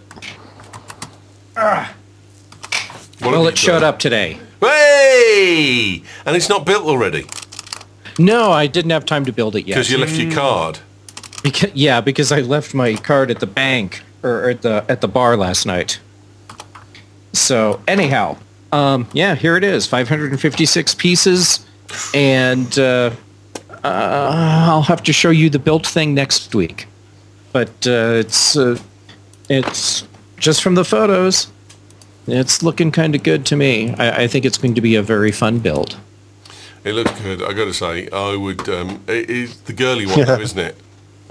Ah. What Well, have it you showed done? up today. Hey! And it's not built already? No, I didn't have time to build it yet. Because you left your card. Because, yeah, because I left my card at the bank or at the at the bar last night. So anyhow, um, yeah, here it is, five hundred fifty-six pieces, and uh, uh, I'll have to show you the built thing next week. But uh, it's uh, it's just from the photos, it's looking kind of good to me. I, I think it's going to be a very fun build. It looks good. I got to say, I would. Um, it, it's the girly one, Yeah. though, isn't it?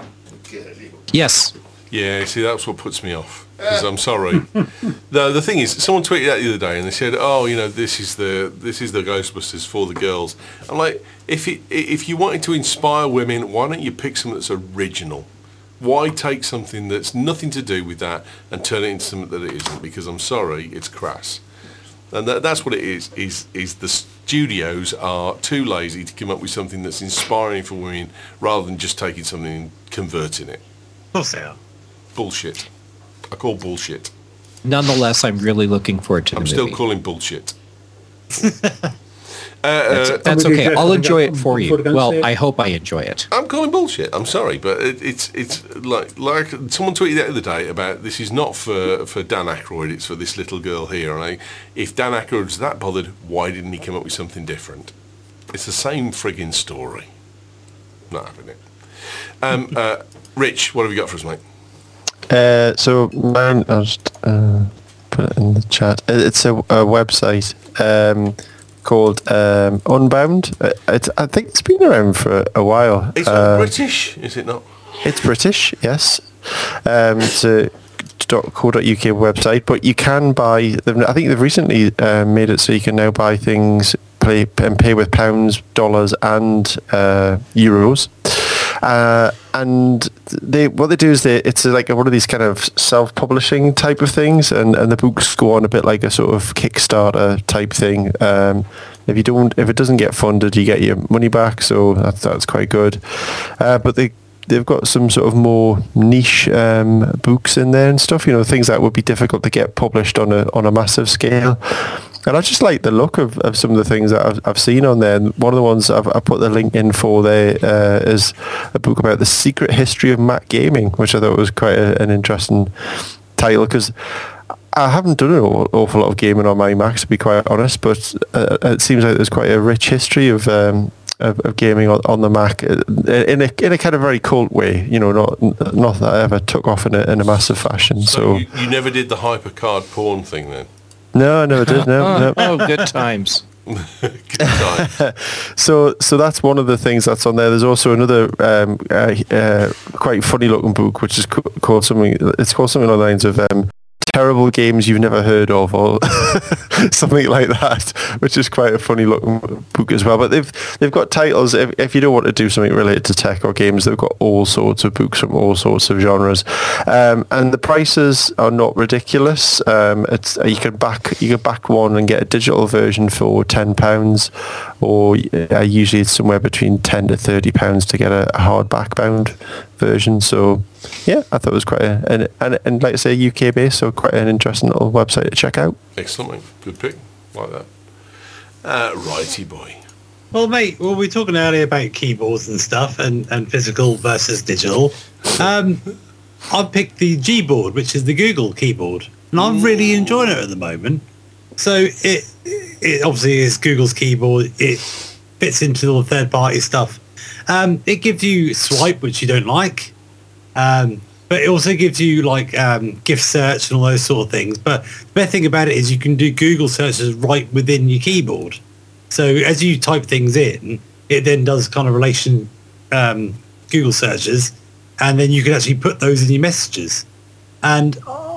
Yes. Yeah, see, that's what puts me off. Because I'm sorry. the the thing is, someone tweeted that the other day, and they said, "Oh, you know, this is the this is the Ghostbusters for the girls." I'm like, if it, if you wanted to inspire women, why don't you pick something that's original? Why take something that's nothing to do with that and turn it into something that it isn't? Because I'm sorry, it's crass. And that, that's what it is, is, is the studios are too lazy to come up with something that's inspiring for women rather than just taking something and converting it. Of course they are. Bullshit. I call bullshit. Nonetheless, I'm really looking forward to the I'm movie. still calling bullshit. uh, That's, uh, that's I'm with you, okay. Jeff. I'll I think enjoy I'm- it for I'm you. sort of gonna Well, say it. I hope I enjoy it. I'm calling bullshit. I'm sorry, but it, it's it's like like someone tweeted the other day about this is not for, for Dan Aykroyd. It's for this little girl here. And I, if Dan Aykroyd's that bothered, why didn't he come up with something different? It's the same frigging story. Not having it. Um, uh, Rich, what have you got for us, mate? Uh, so mine, I'll just uh, put it in the chat. Uh, It's a, a website um, called um, Unbound. Uh, It's, I think it's been around for a while. It's Uh, not British, is it not? It's British, yes. Um, it's a .co.uk website, but you can buy. I think they've recently uh, made it so you can now buy things, pay and pay with pounds, dollars, and uh, euros. uh, and they what they do is they it's like one of these kind of self-publishing type of things, and, and the books go on a bit like a sort of Kickstarter type thing. Um, if you don't, if it doesn't get funded, you get your money back, so that's that's quite good. Uh, but they they've got some sort of more niche um, books in there and stuff. You know, things that would be difficult to get published on a on a massive scale. And I just like the look of, of some of the things that I've, I've seen on there. And one of the ones I've I put the link in for there uh, is a book about the secret history of Mac gaming, which I thought was quite a, an interesting title, because I haven't done an awful lot of gaming on my Mac, to be quite honest, but uh, it seems like there's quite a rich history of um, of, of gaming on, on the Mac in a in a kind of very cult way. You know, not not that I ever took off in a, in a massive fashion. So, So, you, you never did the hypercard porn thing then? no, I never did. No, no. Oh, good times. Good time. So, so that's one of the things that's on there. There's also another um, uh, uh, quite funny-looking book, which is co- called something. It's called something along the lines of um, "Terrible Games You've Never Heard of," or something like that, which is quite a funny-looking book as well. But they've they've got titles. If, if you don't want to do something related to tech or games, they've got all sorts of books from all sorts of genres, um, and the prices are not ridiculous. Um, it's you can back you can back one and get a digital version for ten pounds, or uh, usually it's somewhere between ten to thirty pounds to get a, a hardback bound version. So yeah, I thought it was quite a and and, and like I say, U K based, so quite an interesting little website to check out. Excellent, mate. Good pick. Like that. Uh, righty boy. Well, mate, well, we were talking earlier about keyboards and stuff, and, and physical versus digital. Um, I picked the Gboard, which is the Google keyboard, and I'm really enjoying it at the moment. So it it obviously is Google's keyboard. It fits into all the third-party stuff. Um, it gives you swipe, which you don't like, um, but it also gives you like um, gift search and all those sort of things. But the best thing about it is you can do Google searches right within your keyboard. So as you type things in, it then does kind of relation um, Google searches, and then you can actually put those in your messages. And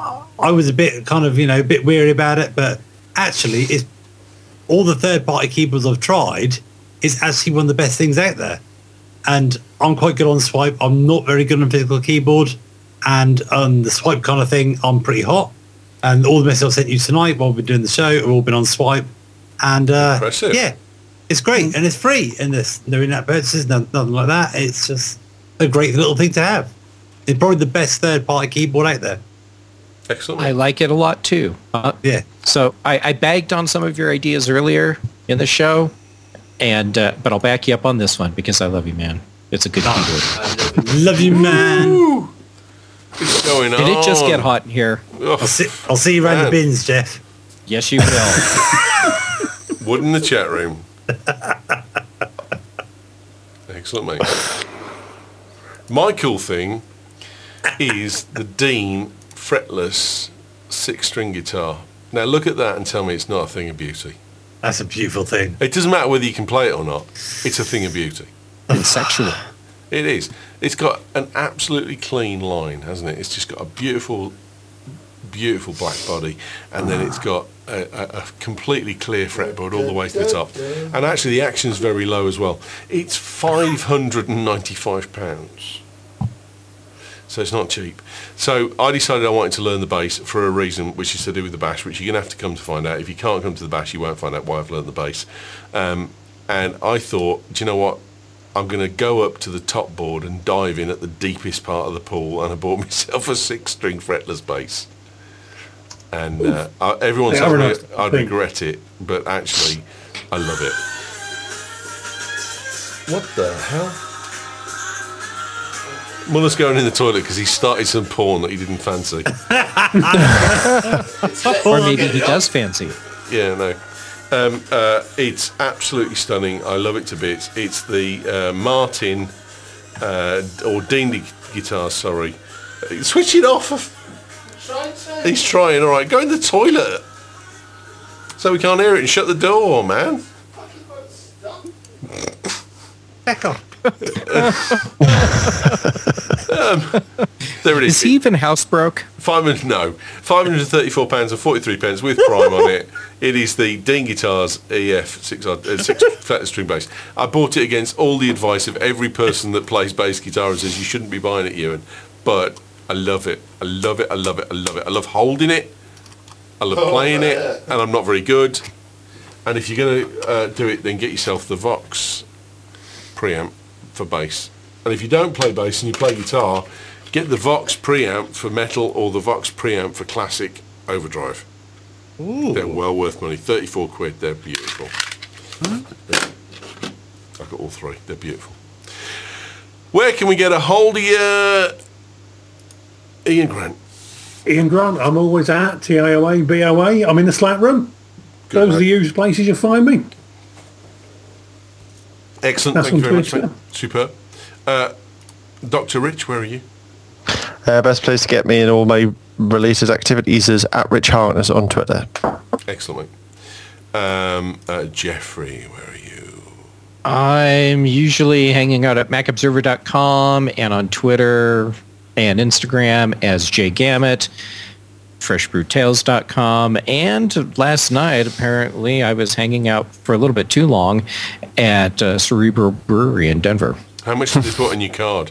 I was a bit kind of, you know, a bit weary about it, but actually it's all the third-party keyboards I've tried is actually one of the best things out there. And I'm quite good on swipe. I'm not very good on physical keyboard. And on the swipe kind of thing, I'm pretty hot. And all the messages I've sent you tonight while we've been doing the show have all been on swipe. And uh, Impressive. yeah, it's great. And it's free. And there's no in-app purchases, no, nothing like that. It's just a great little thing to have. It's probably the best third-party keyboard out there. Excellent. I like it a lot too. Uh, Yeah. So I, I bagged on some of your ideas earlier in the show, and uh, but I'll back you up on this one because I love you, man. It's a good keyboard. Love you, man. What's going on? Did it just get hot in here? I'll see, I'll see you around Man. the bins, Jeff. Yes, you will. Wood in the chat room. Excellent, mate. My cool thing is the Dean fretless six-string guitar. Now look at that and tell me it's not a thing of beauty. That's a beautiful thing. It doesn't matter whether you can play it or not. It's a thing of beauty. It's sexual. It is. It's got an absolutely clean line, hasn't it? It's just got a beautiful, beautiful black body, and then it's got a, a, a completely clear fretboard all the way to the top. And actually, the action's very low as well. It's five hundred and ninety-five pounds. So it's not cheap. So I decided I wanted to learn the bass for a reason, which is to do with the bash, which you're going to have to come to find out. If you can't come to the bash, you won't find out why I've learned the bass. Um, and I thought, do you know what? I'm going to go up to the top board and dive in at the deepest part of the pool, and I bought myself a six-string fretless bass. And uh, I, everyone's They are telling me nice I'd thing. regret it, but actually, I love it. What the hell? Muller's going in the toilet because he started some porn that he didn't fancy. Or maybe he does fancy it. Yeah, no. Um, uh, it's absolutely stunning. I love it to bits. It's the uh, Martin uh, or Dean gu- guitar. Sorry, Uh, switch it off. He's trying. All right, go in the toilet so we can't hear it and shut the door, man. Back off. um, there it is. Is he even housebroke? Five hundred, no, five hundred and thirty-four pounds and forty-three pence with Prime on it. It is the Dean Guitars E F six uh, six flat string bass. I bought it against all the advice of every person that plays bass guitar and says you shouldn't be buying it, Ewan. But I love it. I love it. I love it. I love it. I love holding it. I love playing it, and I'm not very good. And if you're going to uh, do it, then get yourself the Vox preamp for bass. And if you don't play bass and you play guitar, get the Vox preamp for metal or the Vox preamp for classic overdrive. Ooh. They're well worth money. thirty-four quid. They're beautiful. Huh? I've got all three. They're beautiful. Where can we get a hold of you, Ian Grant? Ian Grant, I'm always at T I O A, B O A. I'm in the Slack room. Good Those man. Are the usual places you'll find me. Excellent. That's Thank you very Twitter. much, mate. Superb. Uh, Doctor Rich, where are you? Uh, best place to get me in all my related activities is at Rich Harkness on Twitter. Excellent. Um, uh, Jeffrey, where are you? I'm usually hanging out at mac observer dot com and on Twitter and Instagram as Jay Gamet, fresh brew tales dot com, and last night apparently I was hanging out for a little bit too long at uh, Cerebral Brewery in Denver. How much did they put on your card?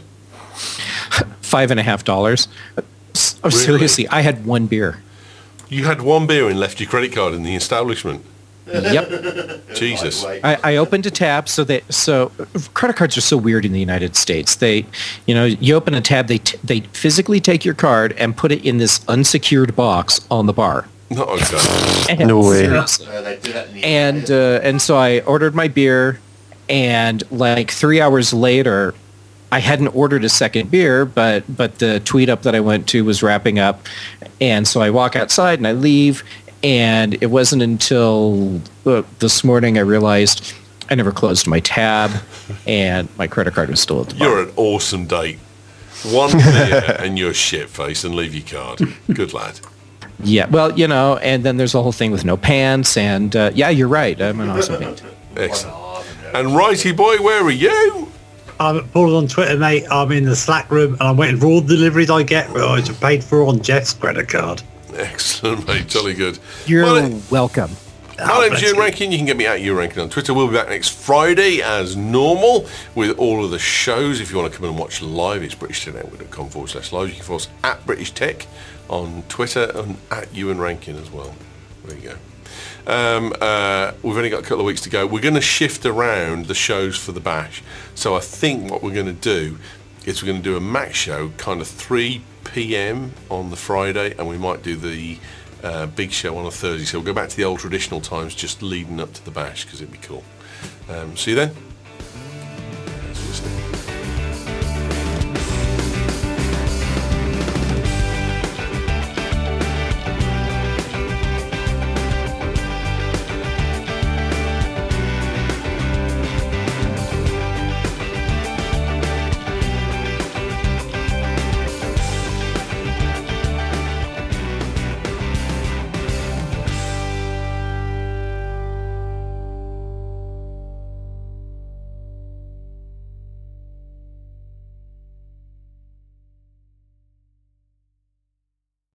Five and a half dollars. Oh, Really? seriously, I had one beer. You had one beer and left your credit card in the establishment. Yep. Jesus. I, I opened a tab so that so credit cards are so weird in the United States. They, you know, you open a tab, they t- they physically take your card and put it in this unsecured box on the bar. Not okay. And, No way. seriously. Uh, they do that in the And uh, and so I ordered my beer, and like three hours later, I hadn't ordered a second beer, but but the tweet up that I went to was wrapping up, and so I walk outside and I leave. And it wasn't until uh, this morning I realized I never closed my tab, and my credit card was still at the bar. You're an awesome date. One beer and you're shit-faced and leave your card. Good lad. Yeah, well, you know, and then there's the whole thing with no pants, and uh, yeah, you're right. I'm an awesome date. Excellent. And Righty Boy, where are you? I'm Paul on Twitter, mate. I'm in the Slack room, and I'm waiting for all the deliveries I get, which are paid for on Jeff's credit card. Excellent, mate. Jolly good. You're Well, welcome. My Oh, name's bless Ewan you. Rankin. You can get me at Ewan Rankin on Twitter. We'll be back next Friday as normal with all of the shows. If you want to come and watch live, it's british tech network dot com forward slash live. You can follow us at British Tech on Twitter and at Ewan Rankin as well. There you go. Um, uh, we've only got a couple of weeks to go. We're going to shift around the shows for the Bash. So I think what we're going to do is we're going to do a Mac show kind of three p.m. on the Friday, and we might do the uh, big show on a Thursday. So we'll go back to the old traditional times just leading up to the Bash because it'd be cool. Um, see you then.